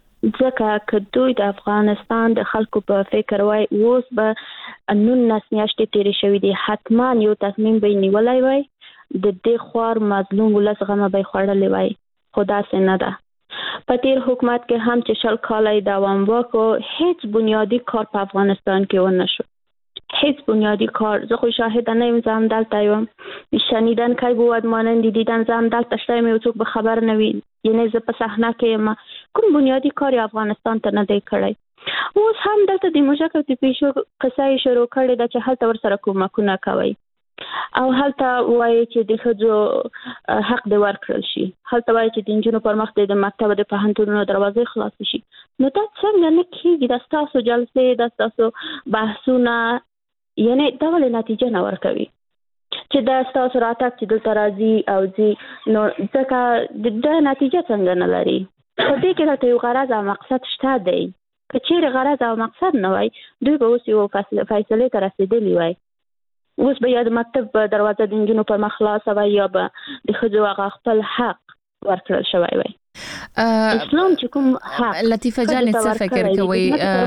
ځکه که دوی د افغانستان د خلکو په فکر وای اوس به نولس میاشتې تیرې شوې دي، حتما یو تصمیم به نیولای وای، د دې خوار مظلوم ولس غمه به خوړلې وای، خو داسې نه ده. په تیر حکومت کې هم چې شل کاله دوام وکړ، هیڅ بنیادی کار په افغانستان کې ونه شو، هیچ بنیادی کار. زه خو شاهد نه یم، زم دلته یم، شنیدن کی بود مانند دیدن، زم دلته شتم یو څوک به خبر نه وي، یعنی زه په صحنه کې یم، کوم بنیادی کار افغانستان ته نه دی کړی. اوس هم دلته د موجکه د پیشو قصه شروع کړي د چې هلته ور سره کومکونه کوي او هلته وایي چې د ښځو حق دی ورکړل شي، هلته وایي چې د نجونو پر مخ د مکتب د پوهنتونونو دروازې خلاص شي. نو دا څنګه نه کیږي؟ د تاسو جلسې د تاسو بحثونه یعنی دا ولې نتیجه نه ورکوي چې دا تاسو راتګ چې دلته راځي او ځي، نو ځکه دا نتیجه څنګه نه لري؟ په دې کې راته یو غرض او مقصد شته دی. که چیرې غرض او مقصد نه وای، دوی به اوس یو فیصله ته رسېدلی وای. اوس به یا د مکتب په دروازه د نجونو پر مخ خلاصه وای یا به د ښځو هغه خپل حق ورکړل شوی وای. اسلام چې کوم حق لطیفه جان څه فکر کوي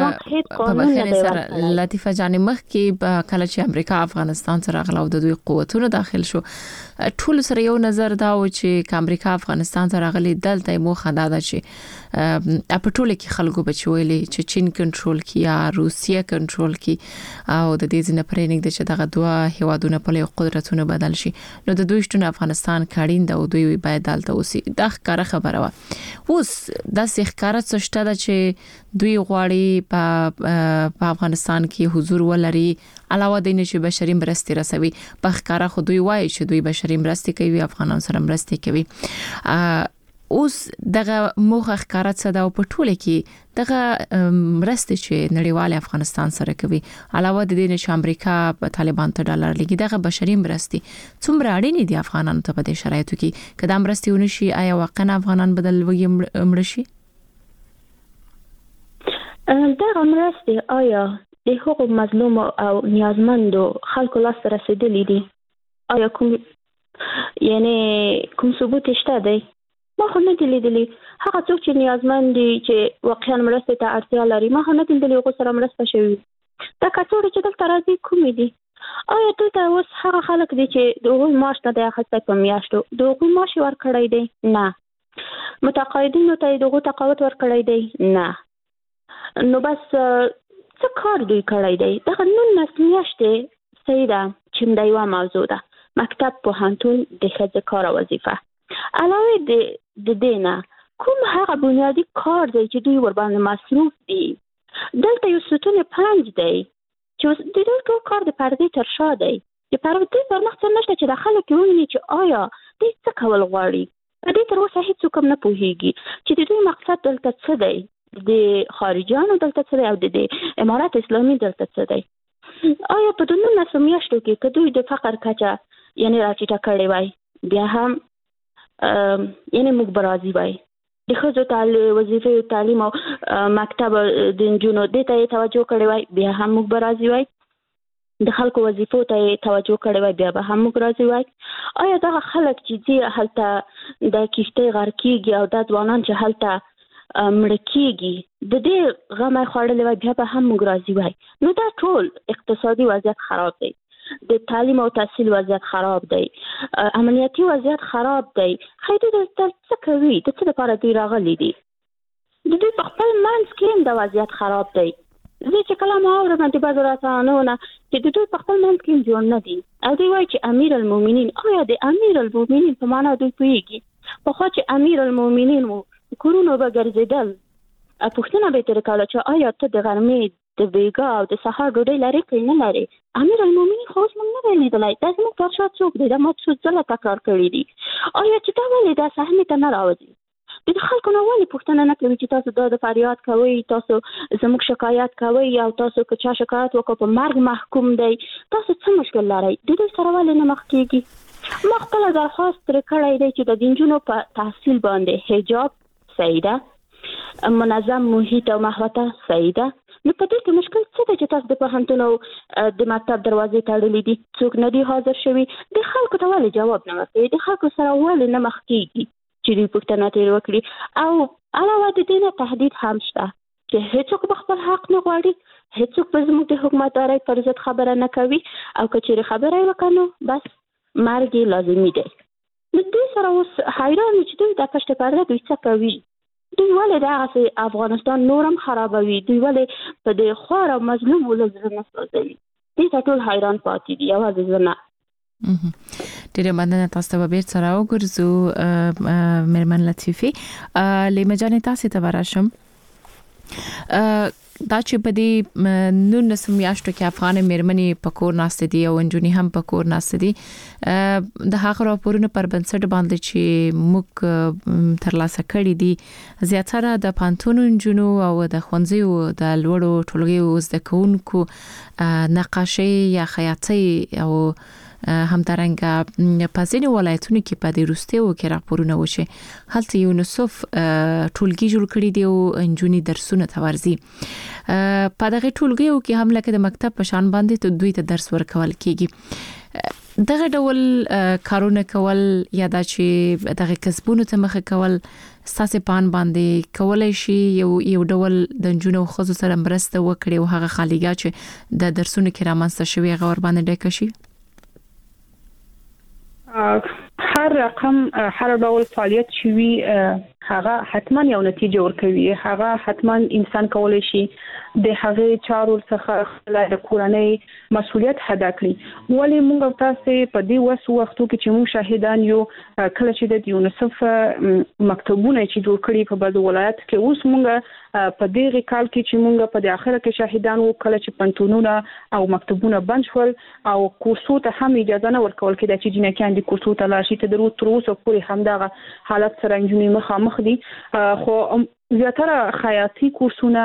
په بخښنې سره لطیفه جان مخ کې کله چې امریکا افغانستان سره غلو د دوی قوتونو داخل شو، ټول سره یو نظر دا و چې امریکا افغانستان سره غلي دلته مو خدا ده چې په ټوله کې خلکو بچويلي چې چین کنټرول کی یا روسیه کنټرول کی او د دې ځنه پرېنګ د چې دغه دوه هوادونه په لوی قدرتونو بدل شي، نو د دوی شتون افغانستان کاړین دا او دوی باید دلته اوسي. دا ښکاره خبره و. اوس د ښکارا څه شته ده چې دوی غواړي په افغانستان کې حضور ولري، علاوه د نشي بشري مرستې رسوي. په ښکارا خو دوی وایي چې دوی بشري مرستې کوي، افغانان سره مرستې کوي. اوس دغه موخه ښکارا څه ده او په ټوله کې دغه مرستې چې نړیوال افغانستان سره کوي، علاوه د دې چې امریکا په طالبان ته ډالر لګي، دغه بشري مرستې څومره اړینې دي افغانانو ته په دې شرایطو کې؟ کله مرستې ونشي آیا واقعا افغانان بدل وي مړ شي؟ دغه مرستې آیا د حقوق مظلوم او نیازمندو خلکو لاس رسیدلې دي؟ آیا کوم یعنی کوم ثبوت شته دی؟ ما خو نه دی لیدلی. هغه څوک چې نیازمند دي چې واقعا مرستې ته اړتیا لري، ما خو نه دی لیدلی هغوی سره مرسته شوې. دا کڅوړې چې دلته راځي کومې دي؟ آیا دوی ته اوس هغه خلک دي چې د هغوی معاش نه دی اخیستی په میاشتو، د هغوی معاش یې ورکړی دی؟ نه. متقاعدینو ته یې د هغوی تقاعد ورکړی دی؟ نه. نو بس څه کار دوی کړی دی؟ دغه نولس میاشتې صحیح ده چې دا یوه موضوع ده، مکتب، پوهنتون، د ښځې کار او وظیفه. علاوه د د دې نه کوم هغه بنیادی کار دی چې دوی ور باندې مصروف دي؟ دلته یو ستون پنځ دی چې د دوی ټول کار د پردې تر شا دی. د پردې پر مخ څه نشته چې د خلک وویني چې آیا دوی څه کول غواړي. په دې تر اوسه هیڅوک هم نه پوهیږي چې د دوی مقصد دلته څه دی، د خارجيانو دلته څه دی او د امارات اسلامي دلته څه دی. آیا په دې نولسو میاشتو کې که دوی د فقر کچه یعنی راټیټه کړې وای، بیا هم یعنی موږ به راضي وای. د ښځو تعلیم، وظیفې، تعلیم او مکتب د نجونو دې ته یې توجه کړې وای، بیا هم موږ به راضي وای. د خلکو وظیفو ته یې توجه کړې وای، بیا به هم موږ راضي وای. آیا دغه خلک چې ځي هلته د کښتۍ غرق کېږي او دا ځوانان چې هلته مړه کېږي د دې غم یې خوړلی وای، بیا به هم موږ راضي وای. نو دا ټول اقتصادي وضعیت خراب دی، د تعلیم او تحصیل وضعیت خراب دی، امنیتي وضعیت خراب دی. خیدو دلته څه کوي؟ د څه لپاره دوی راغلي دي؟ د دوی په خپل منځ کې هم د وضعیت خراب دی. زه چې کله ما اورم د بعضو رسنیو چې د دوی په خپل منځ کې هم جوړ نه دي او دوی وایي چې امیر المؤمنین. آیا د امیر المؤمنین په معنا دوی پوهېږي؟ پخوا چې امیر المؤمنین و کورونو به ګرځېدل، پوښتنه به یې ترې کوله چې آیا ته د غرمې د بیګا او د سهار ډوډۍ لري که نه لري؟ امیر المؤمنین خو اوس موږ نه دی لیدلی. دا زموږ پادشاه څوک دی؟ دا ما څو ځله تکرار کړي دي. آیا چې دا ولې دا صحنې ته نه راوځي؟ د خلکو نه ولې پوښتنه نه کوي چې تاسو د فریاد کوي، تاسو زموږ شکایت کوي او تاسو که چا شکایت وکړ په مرګ محکوم دی، تاسو څه مشکل لرئ؟ د دې سره ولې نه مخ کیږي؟ ما خپل درخواست تر کړی دی چې د نجونو په تحصیل باندې حجاب صحیح ده، منظم محیط او محوطه صحیح ده. نو په دې کې مشکل څه دی چې تاسو د پوهنتون او د مکتب دروازې تړلې دي، څوک نه دی حاضر شوي؟ د خلکو ته ولې جواب نه ورکوي؟ د خلکو سره ولې نه مخ کیږي چې دوی پوښتنه ترې وکړي؟ او علاوه د دې نه تهدید هم شته چې هیڅوک به خپل حق نه غواړي، هیڅوک به زموږ د حکومتدارۍ پر ضد خبره نه کوي، او که چېرې خبره یې وکړي نو بس مرګ لازمي دی. نو دوی سره اوس حیران چې دوی د پشت پرده دوی څه کوي؟ دوی ولې دغسې افغانستان نورم خرابوي؟ دوی ولې په دې خوار او مظلوم ولس زړه نه سوځوي؟ دې ته ټول حیران پاتې دي، یوازې زه نه. ډیره مننه. تاسو ته به سره وګرځو مېرمن لطیفي. لیمه جانې تاسو ته ورشم دا چې په دې نولس میاشتو کې افغان مېرمنې په کور ناست دي او نجونې هم په کور ناست دي، د هغه راپورونو پر بنسټ باندې چې موږ ترلاسه کړي دي زیاتره د پانتون نجونو او د ښوونځیو د لوړو ټولګیو زده کوونکو نقاشي یا خیاطي او همدارنګه په ځینې ولایتونو کې په دې وروستیو کې راپورونه وشي هلته یونیسف ټولګي جوړ کړي دي او نجونې درسونه ته ورځي. په دغه ټولګیو کې هم لکه د مکتب په شان باندې دوی ته درس ورکول کیږي. دغه ډول کارونه کول یا د چې دغه کسبونو ته مخه کول ساسې پان باندې کولای شي یو یو ډول د نجونو خو سره مرسته وکړي او هغه خالیګا چې د درسونو کې رامنځته شوی غور باندې ډکه شي. هر رقم هر ډول فعالیت چې وي هغه حتما یو نتیجه ورکوي، هغه حتما انسان کولای شي د هغه چارو څخه د کورنۍ مسؤلیت ادا کړي. ولی موږ تاسو په دې وسو وختو کې چې موږ شاهدان یو کله چې د یونیسف مکتبونه چې جوړ کړي په بعض ولایت کې، اوس موږ په دې کال کې چې موږ په اخر کې شاهدان وو کله چې پنتونونه او مکتبونه بند شول او کورسو ته هم اجازه نه ورکول کېده چې جنکان د کورسو ته لاړ شي. ته درو تر اوسه پورې هم دغه حالت سره نجونې مخامخ دي، خو زیاتره خیاطي کورسونه،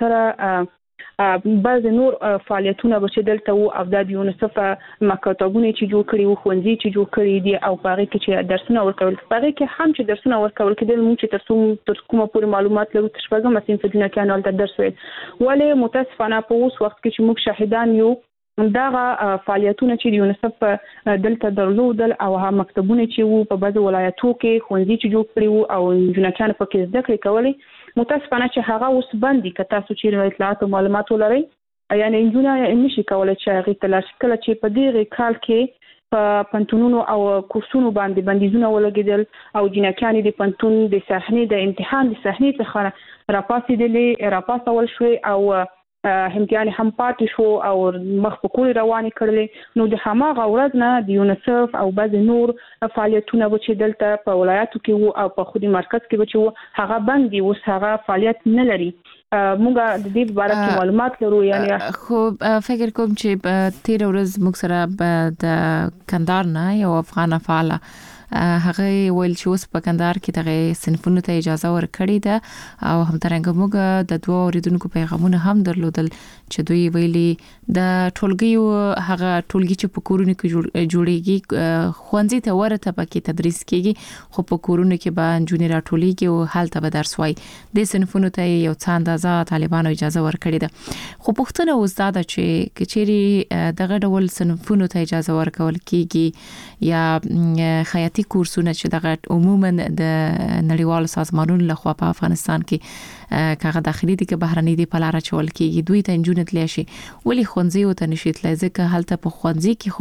زیاتره بعض نور فعالیتونه به چې دلته وو او د یونیسف مکتبونه چې جوړ کړي وو، ښوونځي چې جوړ کړي دي او په هغه کې چې درسونه ورکول په هغه کې هم چې درسونه ورکول کېدل موږ چې تر تر کومه پورې معلومات لرو تر شپږم صنف د جنکانو ته درس ویل. ولې متاسفانه په اوس وخت کې چې موږ شاهدان یو دغه فعالیتونه چې یونیسف دلته درلودل او هغه مکتبونه چې وو په بعض ولایتونو کې ښوونځي چې جوړ کړي وو او جنکان په کې زده کړې کولې، متاسفانه چې هغه اوس باندې که تاسو چې اطلاعات او معلومات ولرئ یعنی نجونې نشي کولای چې هغه تلاش کله چې په دې کال کې په پنتونونو او کورسونو باندې بندیزونه ولګیدل او جنکان د پنتون د صحنې د امتحان د صحنې څخه راپاسېدلې راپاسول شوې او همکان هم پاتې شو او مخ په کول روانې کړلې. نو د هماغه ورځ نه د یونیسف او بعض نور فعالیتونه چې دلته په ولایتو کې وو او په خودي مرکز کې چې هغه باندې اوس هغه فعالیت نه لري. موږ د دې باره کې معلومات لرو. یعنی خو فکر کوم چې تیر ورځ موږ سره د کندهار نه یو افغان فعال هغه ویل چې اوس په کندهار کې دغه صنفونو ته اجازه ورکړې ده او همدارنګه موږ د دوه اوریدونکو پیغامونه هم درلودل چې دوی ویلي د ټولګیو هغه ټولګي چې په کورونو کې جوړیږي ښوونځي ته ورته پکې تدریس کیږي خو په کورونو کې به نجونې راټولېږي او هلته به درس وایي. د صنفونو ته یو څه اندازه طالبانو اجازه ورکړې ده، خو پوښتنه اوس دا ده چې کچېري دغه ډول صنفونو ته اجازه ورکول کیږي یا خیاطي کورسونه چې دغه عموما د نړیوالو سازمانونو لخوا په افغانستان کې کاغه داخلي دي کې بهرني دي په لار چول کېږي، دوی ته نجونې تللی شي ولې ښوونځي او ته نشي تللی ځکه هلته په ښوونځي کې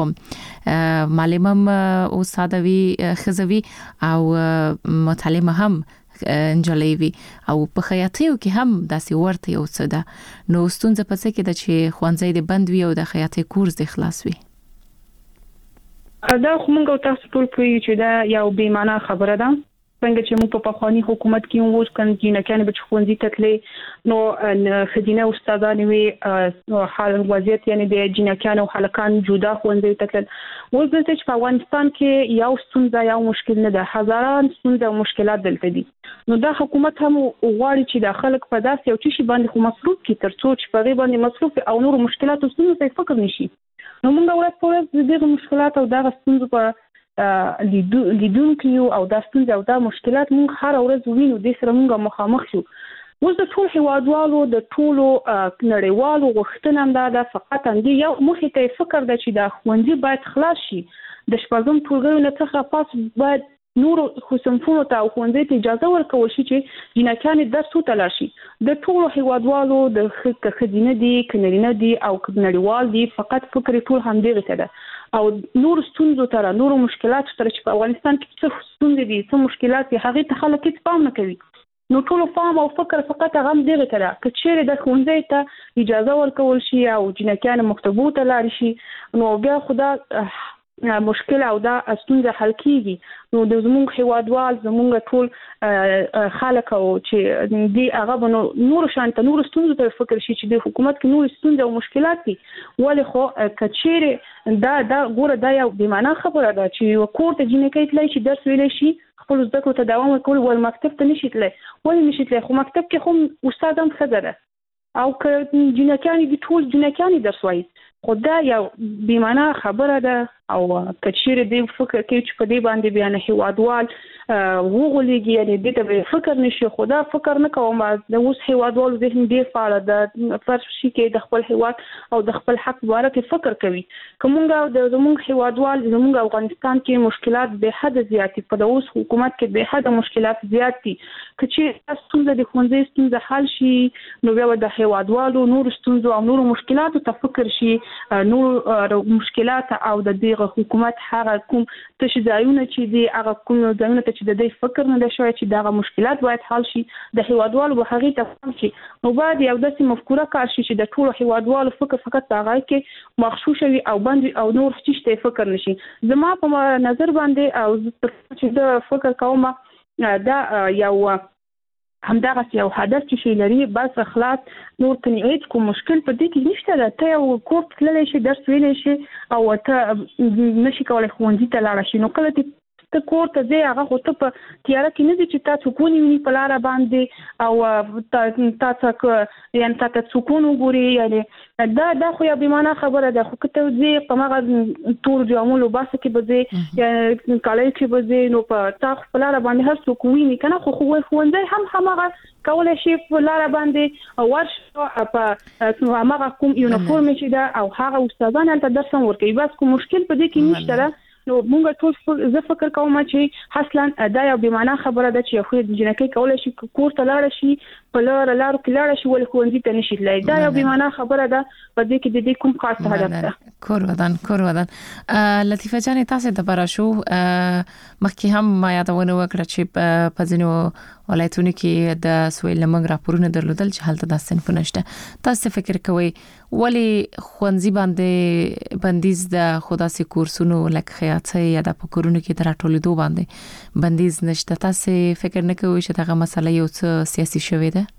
خو معلمم او سادوي خزوي او متعلمه هم انجلۍ وي او په خیاطیو کې هم داسې ورته یو څه ده. نو ستونزه په څه کې ده چې ښوونځي د بند وي او د خیاطۍ کورس د خلاص وي؟ دا خو موږ تاسو ټول کوي چې دا یو بې معنا خبره ده څنګه چې موږ په پخوانی حکومت کې وو کله جنکان به ښوونځي ته تللې نو خدینه استادان وی نو حال وضعیت یعنی د جنکان او هلکان جدا ښوونځي ته تلل اوس د چې په افغانستان کې یو ستونزه یو مشکل نه ده هزاران ستونزې او مشکلات دلته دي نو دا حکومت هم غواړي چې د خلک په داسې یو شي باندې خو مصروف کی تر څو چې په غي باندې مصروف او نور مشکلات او ستونزې ته فکر نشي نو موږ ورته په ورځ دغه مشکلات او دغه ستونزې په لیدونکو او د ستونزې او د مشکلات موږ هر ورځ وینو د سره موږ مخامخ شو اوس د ټول هیوادوالو د ټولو نړیوالو غوښتنه هم ده فقط هم دی یو مخې ته فکر ده چې د ښوونځي باید خلاص شي د شپږم ټولګیو نه څخه پاس باید نور خصوصنفونو ته او ښوونځي ته اجازه ورکول شي چې جنکان درس وتلل شي د ټولو هیوادوالو د خدینه دي کنرینه دي او نړیوال دي فقط فکر ټول هم دی غته ده او نور ستونزو تر نور مشکلات تر چې په افغانستان کې څه ستونزې دي څه مشکلات دي هغه ته خلک هیڅ پام نه کوي نو ټول فهم او فکر فقط هغه دی غته کچېره د ښوونځي ته اجازه ورکول شي او جنکان مکتبو ته لاړ شي نو بیا خدا مشکل او دا ستونزه حل کیږي نو د زموږ هیوادوال زموږ ټول خلک او چې دی هغه نو نور شانته نور ستونزې ته فکر شي چې د حکومت کې نور ستونزې او مشکلات دي ولې خو کچېره دا دا ګوره دا یو بې معنا خبره ده چې یو کور ته جنکې تللی شي درس ویلی شي خپل زده کړو ته دوام ورکول ول مکتب ته نشي تللی ولې نشي تللی خو مکتب کې خو استاد هم ښځه ده او که جنکیانې دي ټول جنکیانې درس وایي خو دا یو بې معنا خبره ده او کچېره دی فکر کوي چې په دې باندې بیا نه هیوادوال وغولېږي یعنی دې ته فکر نشي خو دا فکر نه کوم د اوس هیوادوالو ذهن ډېر فعال ده فرض شي کې د خپل هیواد او د خپل حق باره کې فکر کوي کومه د زموږ هیوادوال زموږ افغانستان کې مشکلات به حد زیات په د اوس حکومت کې به حد مشکلات زیات دي کچې ستونزې د ښوونځي ستونزې حل شي نو بیا د هیوادوالو نور ستونزې او نور مشکلات ته فکر شي نور مشکلات او د دې حکومت هغه کوم تش ځایونه چې دی هغه کوم ځایونه چې د دې فکر نه شوی چې دا مشکلات باید حل شي د هیوادوالو به هغه ته فهم شي نو باید یو داسې مفکوره کار شي چې د ټولو هیوادوالو فکر فقط هغه کې مخصوص وي او باندې او نور هیڅ ته فکر نشي زما په نظر باندې او چې د فکر کوم دا یو همدغه یو هدف چې شي لري بس اخلاص نور تنیت کوم مشکل په دې کې نشته دا ته یو کور تللی شي درس ویلی شي او ته نشي کولای ښوونځي ته لاړ شي نو کله ته کور ته ځې هغه خو ته په تیاره کې نه دي چې تا څوک ونیوي په لاره باندې او تا څه یعنې تا ته څوک وګوري یعنې دا دا خو یو بې معنا خبره ده خو که ته ځې په هماغه تور جامو لباسه کې به ځې یا کالۍ کې به ځې نو په تا خو په لاره باندې هر څوک ویني که نه خو ښوونځی هم هماغه کولی شي په لاره باندې ورشه په هماغه کوم یونیفورم چې ده او هغه استادان هلته درس هم ورکوي بس کوم مشکل په دې کې نشته ده نو موږ ټول زه فکر کوم چې اصلا دا یو بې معنا خبره ده چې یو خو د جنکۍ کولای شي کور ته لاړ شي په لار لارو کې لاړ شي ولې ښوونځي ته نشي تللی دا یو بې معنا خبره ده په دې کې د دې کوم خاص هدف ده کور ودان کور ودان لطیفه جان تاسو ته براشو مخکې هم ما یادونه وکړه چې په ځینو ولایتونو کې د سویل لمنګ راپورونه درلودل چې حالت د صنف نشته تاسو فکر کوئ ولی خوندزي باندې بندیز د خداسي کورسونو لکه خیاطۍ یا د پکورونو کې درټولېدو باندې بندیز نشته تاسو فکر نه کوئ چې دغه مسله یو څه سیاسي شوې ده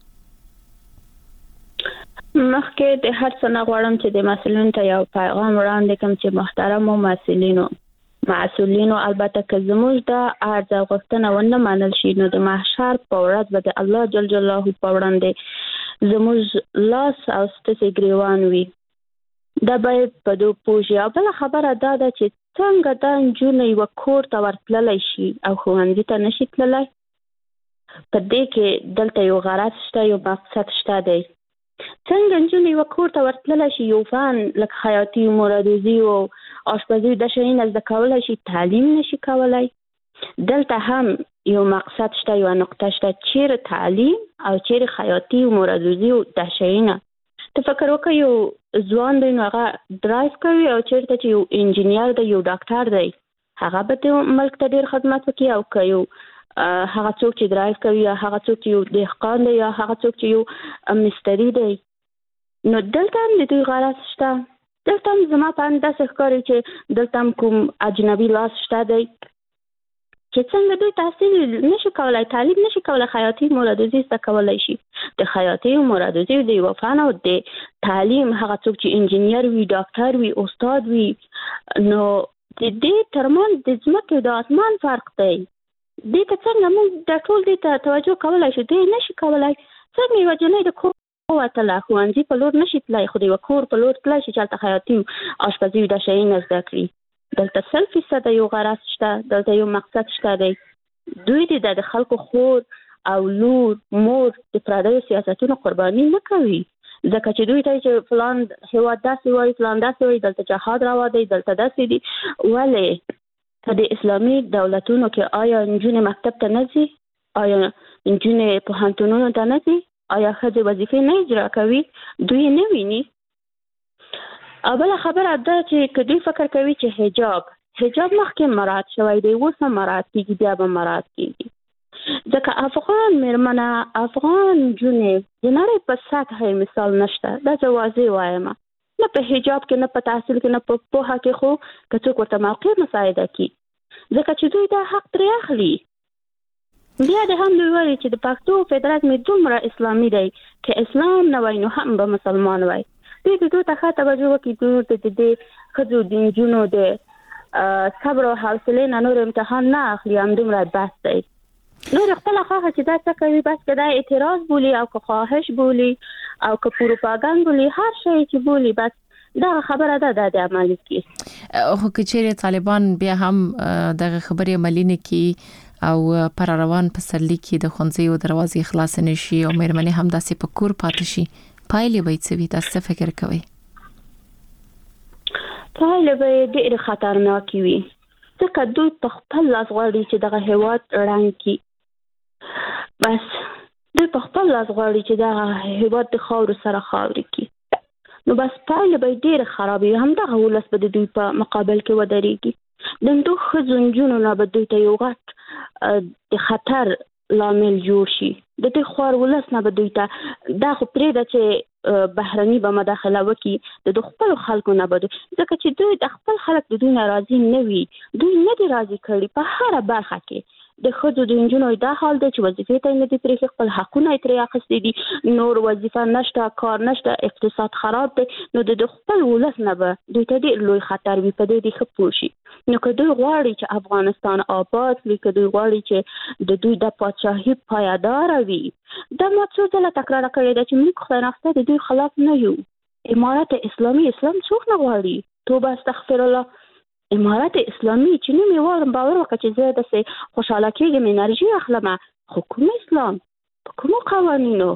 مخکې د هر څه نه غواړم چې د مسؤلینو ته یو پیغام وړاندې کوم چې محترم مسؤلینو مسؤلینو البته که زموږ د عرض او غوښتنه ونه منل شي نو د محشر په ورځ به د الله جل جلاله په وړاندې زموږ لاس او ستاسو ګریوان وي دا به په دوه پوجي او بل خبره دا ده چې څنګه دا نجونې یو کور ته ورتللی شي او ښوونځي ته نشي تللی په دې کې دلته یو غرض شته یو مقصد شته دی څنګه نجونې یو کور ته ورتللی شي یو فن لکه خیاطي مرادوزي او آشپزي د شیانو زده کولای شي تعلیم نشي کولای دلته هم یو مقصد شته یو نقطه شته چیرې تعلیم او چیرې خیاطي او مرادوزي او د شیانو ته فکر وکړه یو ځوان دی نو هغه ډرایو کوي او چیرته چې یو انجینیر دی یو ډاکټر دی هغه به د ملک ته ډیر خدمت وکړي او کوي هغه څوک چې ډرایو کوي یا هغه څوک چې یو دهقان دی یا هغه څوک چې یو مستری دی نو دلته هم د دوی غرض شته دلته هم زما په اند داسې ښکاري چې دلته هم کوم اجنبي لاس شته دی چې څنګه دوی تحصیل نشي کولای، تعلیم نشي کولای، خیاطي مرادوزي زده کولای شي. د خیاطي مرادوزي د یو فن او د تعلیم هغه څوک چې انجینیر وي، ډاکټر وي، استاد وي، نو د دې ترمن د ځمکې د اسمان فرق دی. دې ته څنګه موږ د ټول دې ته توجه کولای شو؟ دوی نشي کولای. څنګه یو جنۍ د کور وتله ښوونځي په لور نشي تلای، خو د یو کور په لور تلای شي چې هلته خیاطي آشپزي دا شیونه زده کړي. دلته سل فیصده یو غرض شته، دلته یو مقصد شته دی. دوی د د خلکو خور او لور مور د پردیو سیاستونو قرباني نه کوي، ځکه چې دوی ته چې فلان هیواد داسې وایي، فلان داسې وایي، دلته جهاد راوړی، دلته داسې دي. ولې په د اسلامي دولتونو کې آیا نجونې مکتب ته نه ځي؟ آیا نجونې پوهنتونونو ته نه ځي؟ آیا ښځې وظیفې نه اجرا کوي؟ دوی نه ویني. اوله خبره ده چې که دوی فکر کوي چې حجاب حجاب مخکې مراعات شوی دی، اوس هم مراعات کېږي، بیا به مراعات کېږي، ځکه افغان مېرمنه، افغان نجونې د نړۍ په سطحه مثال نشته. دا زه واضح وایم، نه په حجاب کې، نه په تحصیل کې، نه په پوهه کې، خو که څوک ورته موقع مساعده کړي، ځکه چې دوی دا حق ترې اخلي. بیا د هم دوی وایي چې د پښتو فدرالېزم دومره اسلامي دی، که اسلام نه وای نو هم به مسلمان وای. دوی د دوی ته ښه توجه وکړي، دوی ته د دې ښځو د نجونو د صبر او حوصلې نه نور امتحان نه اخلي، همدومره بس دی. نور خپله خوښه چې دا څه کوي، بس که دا اعتراض بولي او که خواهش بولي او که پروپاګاندا بولي، هر شی چې بولي، بس دا خبره ده د عملي کې. خو که چیرې طالبان بیا هم دغه خبرې عملي نه کړي او پر روان پسرلي کې د ښوونځیو دروازې خلاص نشي او مېرمنې هم داسې په کور پاتې شي، پایلې به څه وي؟ تاسو څه فکر کوئ؟ پایلې به ډېرې خطرناکې وي، ځکه دوی په خپل لاس غواړي چې دغه هېواد ړنګ کړي. بس دوی په خپل لاس غواړي چې دغه هېواد د خاورو سره خاورې کړي، نو بس پایلې به ډېرې خرابې وي. همدغه ولس به د دوی په مقابل کې ودرېږي. د دوی ښځو نجونو نه به دوی ته یو غټ د خطر لامل جوړ شي. د دې خوار ولس نه به دوی ته دا خو پرېږده چې بهرني به مداخله وکړي، د خپلو خلکو نه به دوی، ځکه چې دوی د خپل خلک د دوی نه راضي نه وي، دوی نه دي راضي کړي په هره برخه کې. د ښځو د نجونو دا حال دی چې وظیفې ته یې نه دي پرېښي، خپل حقونه یې ترې اخیستي دي، نور وظیفه نشته، کار نشته، اقتصاد خراب دی. نو د خپل ولس نه به دوی ته ډېر لوی خطر وي، په دې دې ښه پوه شي. نو که دوی غواړي چې افغانستان آباد وي، که دوی غواړي چې د دوی د پاچاهي پایداره وي، دا ما څو ځله تکرار کړې ده چې موږ خدای ناخسته د دوی خلاف نه یو. امارت اسلامي اسلام څوک نه غواړي؟ توبه استغفر الله. امارت اسلامي چې نوم یې واورم باور وکړه چې زه داسې خوشحاله کېږم، انرژي اخلم، خو کوم اسلام؟ په کومو قوانینو؟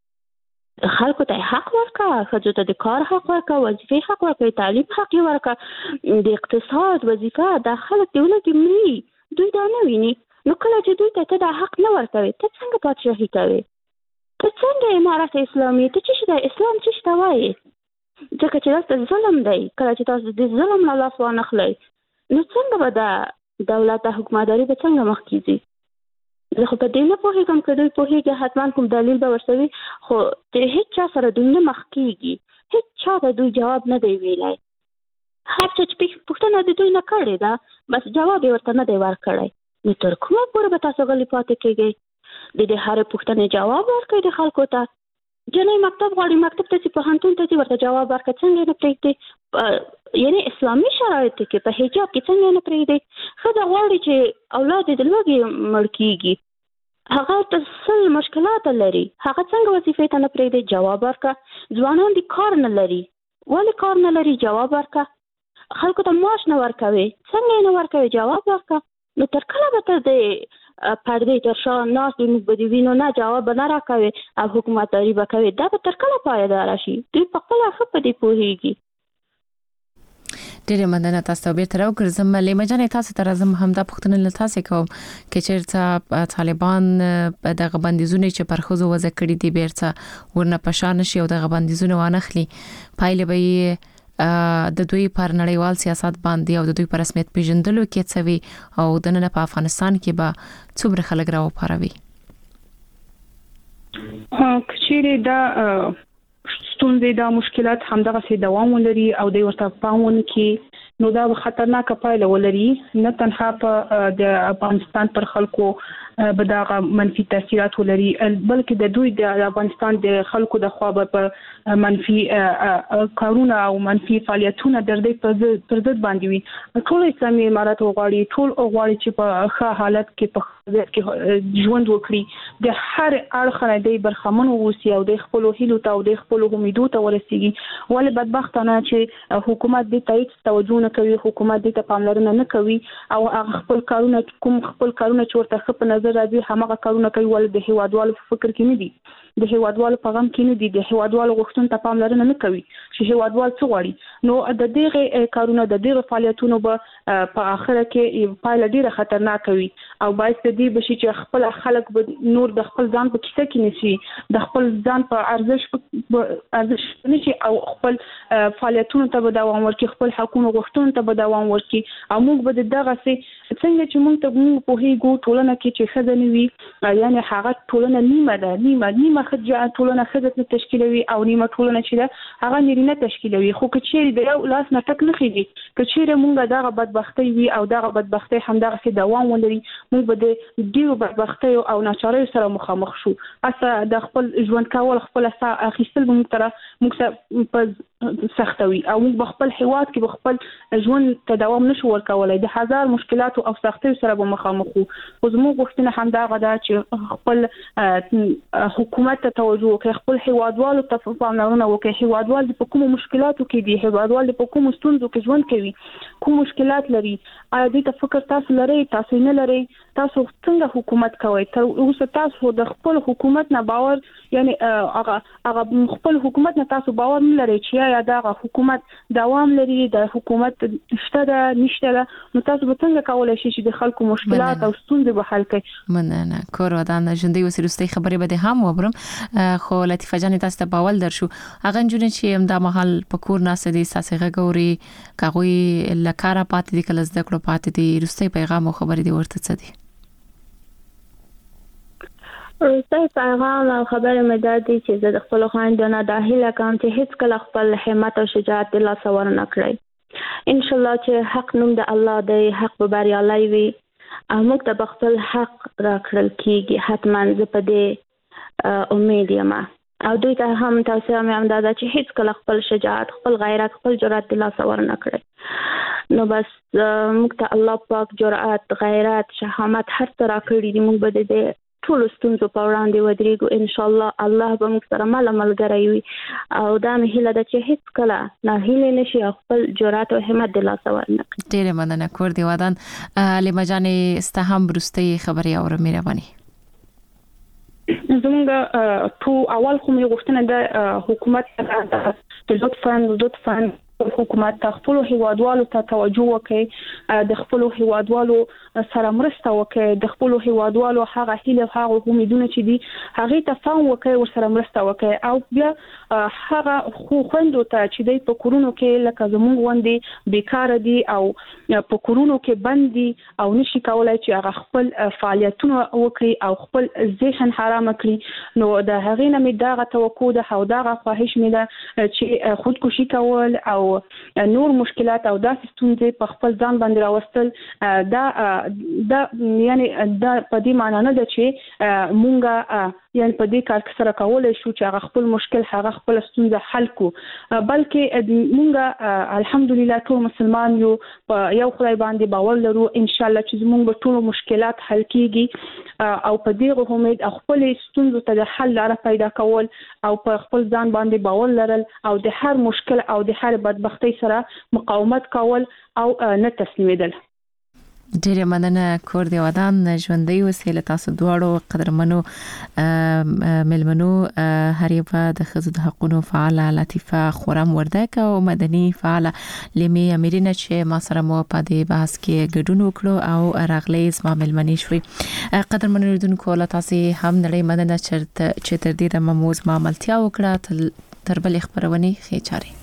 خلکو ته حق ورکړه، ښځو ته د کار حق ورکړه، وظیفې حق ورکړه، تعلیم حق یې ورکړه، د اقتصاد وظیفه. دا خلک د ونه کې مري، دوی دا نه ویني. نو کله چې دوی ته ته دا حق نه ورکوي، ته څنګه پادشاهي کوي؟ ته څنګه امارت اسلامي؟ ته چې د اسلام څه ته وایي؟ ځکه چې دا ظلم دی. کله چې تاسو د ظلم نه لاس وانخلئ، نو څنګه به دا دولت حکومتداري به څنګه مخکې ځي؟ زه خو په دې نه پوهېږم، که دوی پوهېږي حتما کوم دلیل به ورسوي، خو د هېڅ چا سره دوی نه مخ کېږي، هېڅ چا ته دوی جواب نه دی ویلی. هر څه چې پوښتنه د دوی نه کړې ده، بس جواب یې ورته نه دی ورکړی. نو تر کومه پورې به تاسو غلي پاتې کېږئ؟ د دې هرې پوښتنې جواب ورکړئ د خلکو ته. جنۍ مکتب غواړي، مکتب ته ځي، پوهنتون ته ځي، ورته جواب ورکړه. څنګه یې نه پرېږدي؟ یعنې اسلامي شرایطو کې په حجاب کې څنګه یې نه پرېږدي؟ ښځه غواړي چې اولاد یې د لوږې مړ کېږي، هغه ته سل مشکلات لري، هغه څنګه وظیفې ته نه پرېږدي؟ جواب ورکړه. ځوانان دي کار نه لري، ولې کار نه لري؟ جواب ورکړه. خلکو ته معاش نه ورکوي، څنګه یې نه ورکوي؟ جواب ورکړه. نو تر کله به ته د پردې تر شا ناست وي، موږ به دې وینو؟ نه، جواب به نه راکوي او حکومتداري به کوي. دا به تر کله پایداره شي؟ دوی په خپله ښه په دې پوهېږي. ډېرې مننه. تاسو ته بیرته راوګرځم. لیمه جانې، تاسو ته راځم، همدا پوښتنه له تاسې کوم که چېرته طالبان دغه بندیزونه چې پر ښځو وضع کړي دي بیرته ورنه په شا نشي او دغه بندیزونه وانخلي، پایلې به یې د دوی پر نړیوال سیاست باندې او د دوی پر رسمیت پیژندلو کې څه وي او د نن په افغانستان کې به څومره خلک راوپاروي؟ کچېرې دا ستونزې، دا مشکلات همدغه سي دوام ولري او د ورته پام ونکړي نو دا خطرناک پایله ولري نه تنها په د افغانستان پر خلکو به دا منفي تاثیرات ولري بلکې د دوی د افغانستان د خلکو د خوا په منفي کارونه او منفي فعالیتونه د دې پر ضد باندې وي ټول اسلامي امارات غواړي ټول غواړي چې په ښه حالت کې په کې ژوند وکړي د هر اړخ نه د برخمن اوسي او د خپل هیلو ته او د خپل امیدو ته ورسیږي ولې بدبختانه چې حکومت دې ته هیڅ توجه نه کوي حکومت دې ته پاملرنه نه کوي او خپل کارونه کوم خپل کارونه چې ورته په نظر راځي همغه کارونه کوي ول د هیوادوالو فکر کې نه دي د هیوادوالو په غم کې نه دي د هیوادوالو غوښتنو ته پاملرنه نه کوي چې هیوادوال څه غواړي نو د دغه کارونه د دغه فعالیتونو به په اخر کې پایله ډیره خطرناک وي او باعث دې بشي چې خپل خلک به نور د خپل ځان په کیسه کې نشي د خپل ځان په ارزش ارزش نشي او خپل فعالیتونو ته به دوام ورکړي خپل حقوقو غوښتنو ته به دوام ورکړي او موږ به دغه سي څنګه چې موږ ته موږ په هیګو ټولنه کې چې خزانه وي یعنی هغه ټولنه نیمه ده نیمه نیمه خځه ټولنه خزه تشکیلوي او نیمه ټولنه چې ده هغه نرینه تشکیلوي خو کچېری د یو لاس نه ټک نه خېږي کچېری موږ دغه بدبختی وي او دغه بدبختی هم دغه سي دوام ولري موږ به د ډیرو بدبختی او ناچارۍ سره مخامخ شو اسه د خپل ژوند کول خپل اخیستل موږ تر موږ په سختوي او موږ خپل حیوات کې خپل ژوند ته دوام نشو ورکولای د هزار مشکلات او سختۍ سره به مخامخ وو خو زموږ غوښتنه هم دا غدا چې خپل حکومت ته توجه وکړي خپل هیوادوالو ته پاملرنه وکړي هیوادوال په کومو مشکلاتو کې دي هیوادوال په کومو ستونزو کې ژوند کوي کوم مشکلات لري آیا دې ته فکر تاسو لرئ تاسو نه لرئ تاسو څنګه حکومت کوي تر اوسه تاسو د خپل حکومت نه باور یعنی هغه هغه خپل حکومت نه تاسو باور نه لرئ چې یا دا حکومت دوام لري د حکومت شته ده نشته ده نو تاسو به څنګه کولای شئ چې د خلکو مشکلات او ستونزې به حل کړئ مننه کور ودان ژوندۍ وسیروستي خبرې به هم وبرم خو لطیفه جان تاسو ته باول درشو هغه جون چې امدا محل پکور ناسه دي ساسغه ګوري کاغوي لکاره پاتې دي کله زده کړو پاتې دي رستي پیغام او خبرې دي ورته څه دي رستي پیغام او خبرې مې دا دي چې زه د خپل خويندانو د هیله کوم چې هیڅ کله خپل همت او شجاعت د لاس ور نه کړی ان شاء الله چې حق نوم د الله دی حق به بریالي وي او موږ ته خپل حق راکړل کیږي حتما زه په دې امید یم او دوی ته هم تاسو هم امداد چې هیڅ کله خپل شجاعت خپل غیرت خپل جرأت د لاس ور نه کړی نو بس موږ ته الله پاک جرأت غیرت شهامت هر څه راکړي دي موږ به دې ټول ستونزو په وړاندې ودرېږو ان شاء الله الله به موږ سره مل ملګری وي او دا مې هیله ده چې هیڅ کله نه هیله نشي خپل جرأت او همت د لاس ور نه کړي ډېر مننه کور دی ودان لیما جانې استهم برستي خبري او مهرباني زموږ ټول اول خو مې غوښتنه د حکومت ته لطفاً لطفاً حکومت ته خپل هیوادوالو ته توجه وکړي د خپل هیوادوالو سره مرسته وکړي د خپل هیوادوالو هغه هیله هغه امیدونه چې دي هغه ته فهم وکړي ور سره مرسته وکړي او بیا هغه خو خوندو ته چې د په کورونو کې لکه زموږ وندي بیکاره دي او په کورونو کې بندي او نشي کولای چې هغه خپل فعالیتونه وکړي او خپل ذهن حرام کړي نو د هغې نه مې دا توقع ده او دا خواهش مې ده چې خودکشي کول او نور مشکلات او داسې ستونزې په خپل ځان باندې راوستل دا دا یعنی دا په دې معنی نه ده چې مونږه یعنی په دې کار سره کولای شو چې هغه خپل مشکل هغه خپل ستونزه حل کو بلکې مونږه الحمدلله ټول مسلمان یو په یو خدای باندې باور لرو ان شاء الله چې موږ ټول مشکلات حل کیږي او په دې امید خپل ستونزو ته د حل لاره پیدا کول او په خپل ځان باندې باور لرل او د هر مشکل او د هر بدبختی سره مقاومت کول او نه تسلیمیدل ډیره مننه کور دی ودان ژوندۍ وسیله تاسو دواړو قدرمنو ملمنو هر یو د خزو د حقوقو فعال لطیفه خورم وردک او مدني فعال لیمي امیرینه چې ما سره مو په دې بحث کې ګډون وکړو او راغلی اسما ملمني شوي قدرمنو ردونکو لا تاسو هم نړۍ مننه چې تر دې د مموز معاملتیا وکړه تر بل خبرونه خې چاري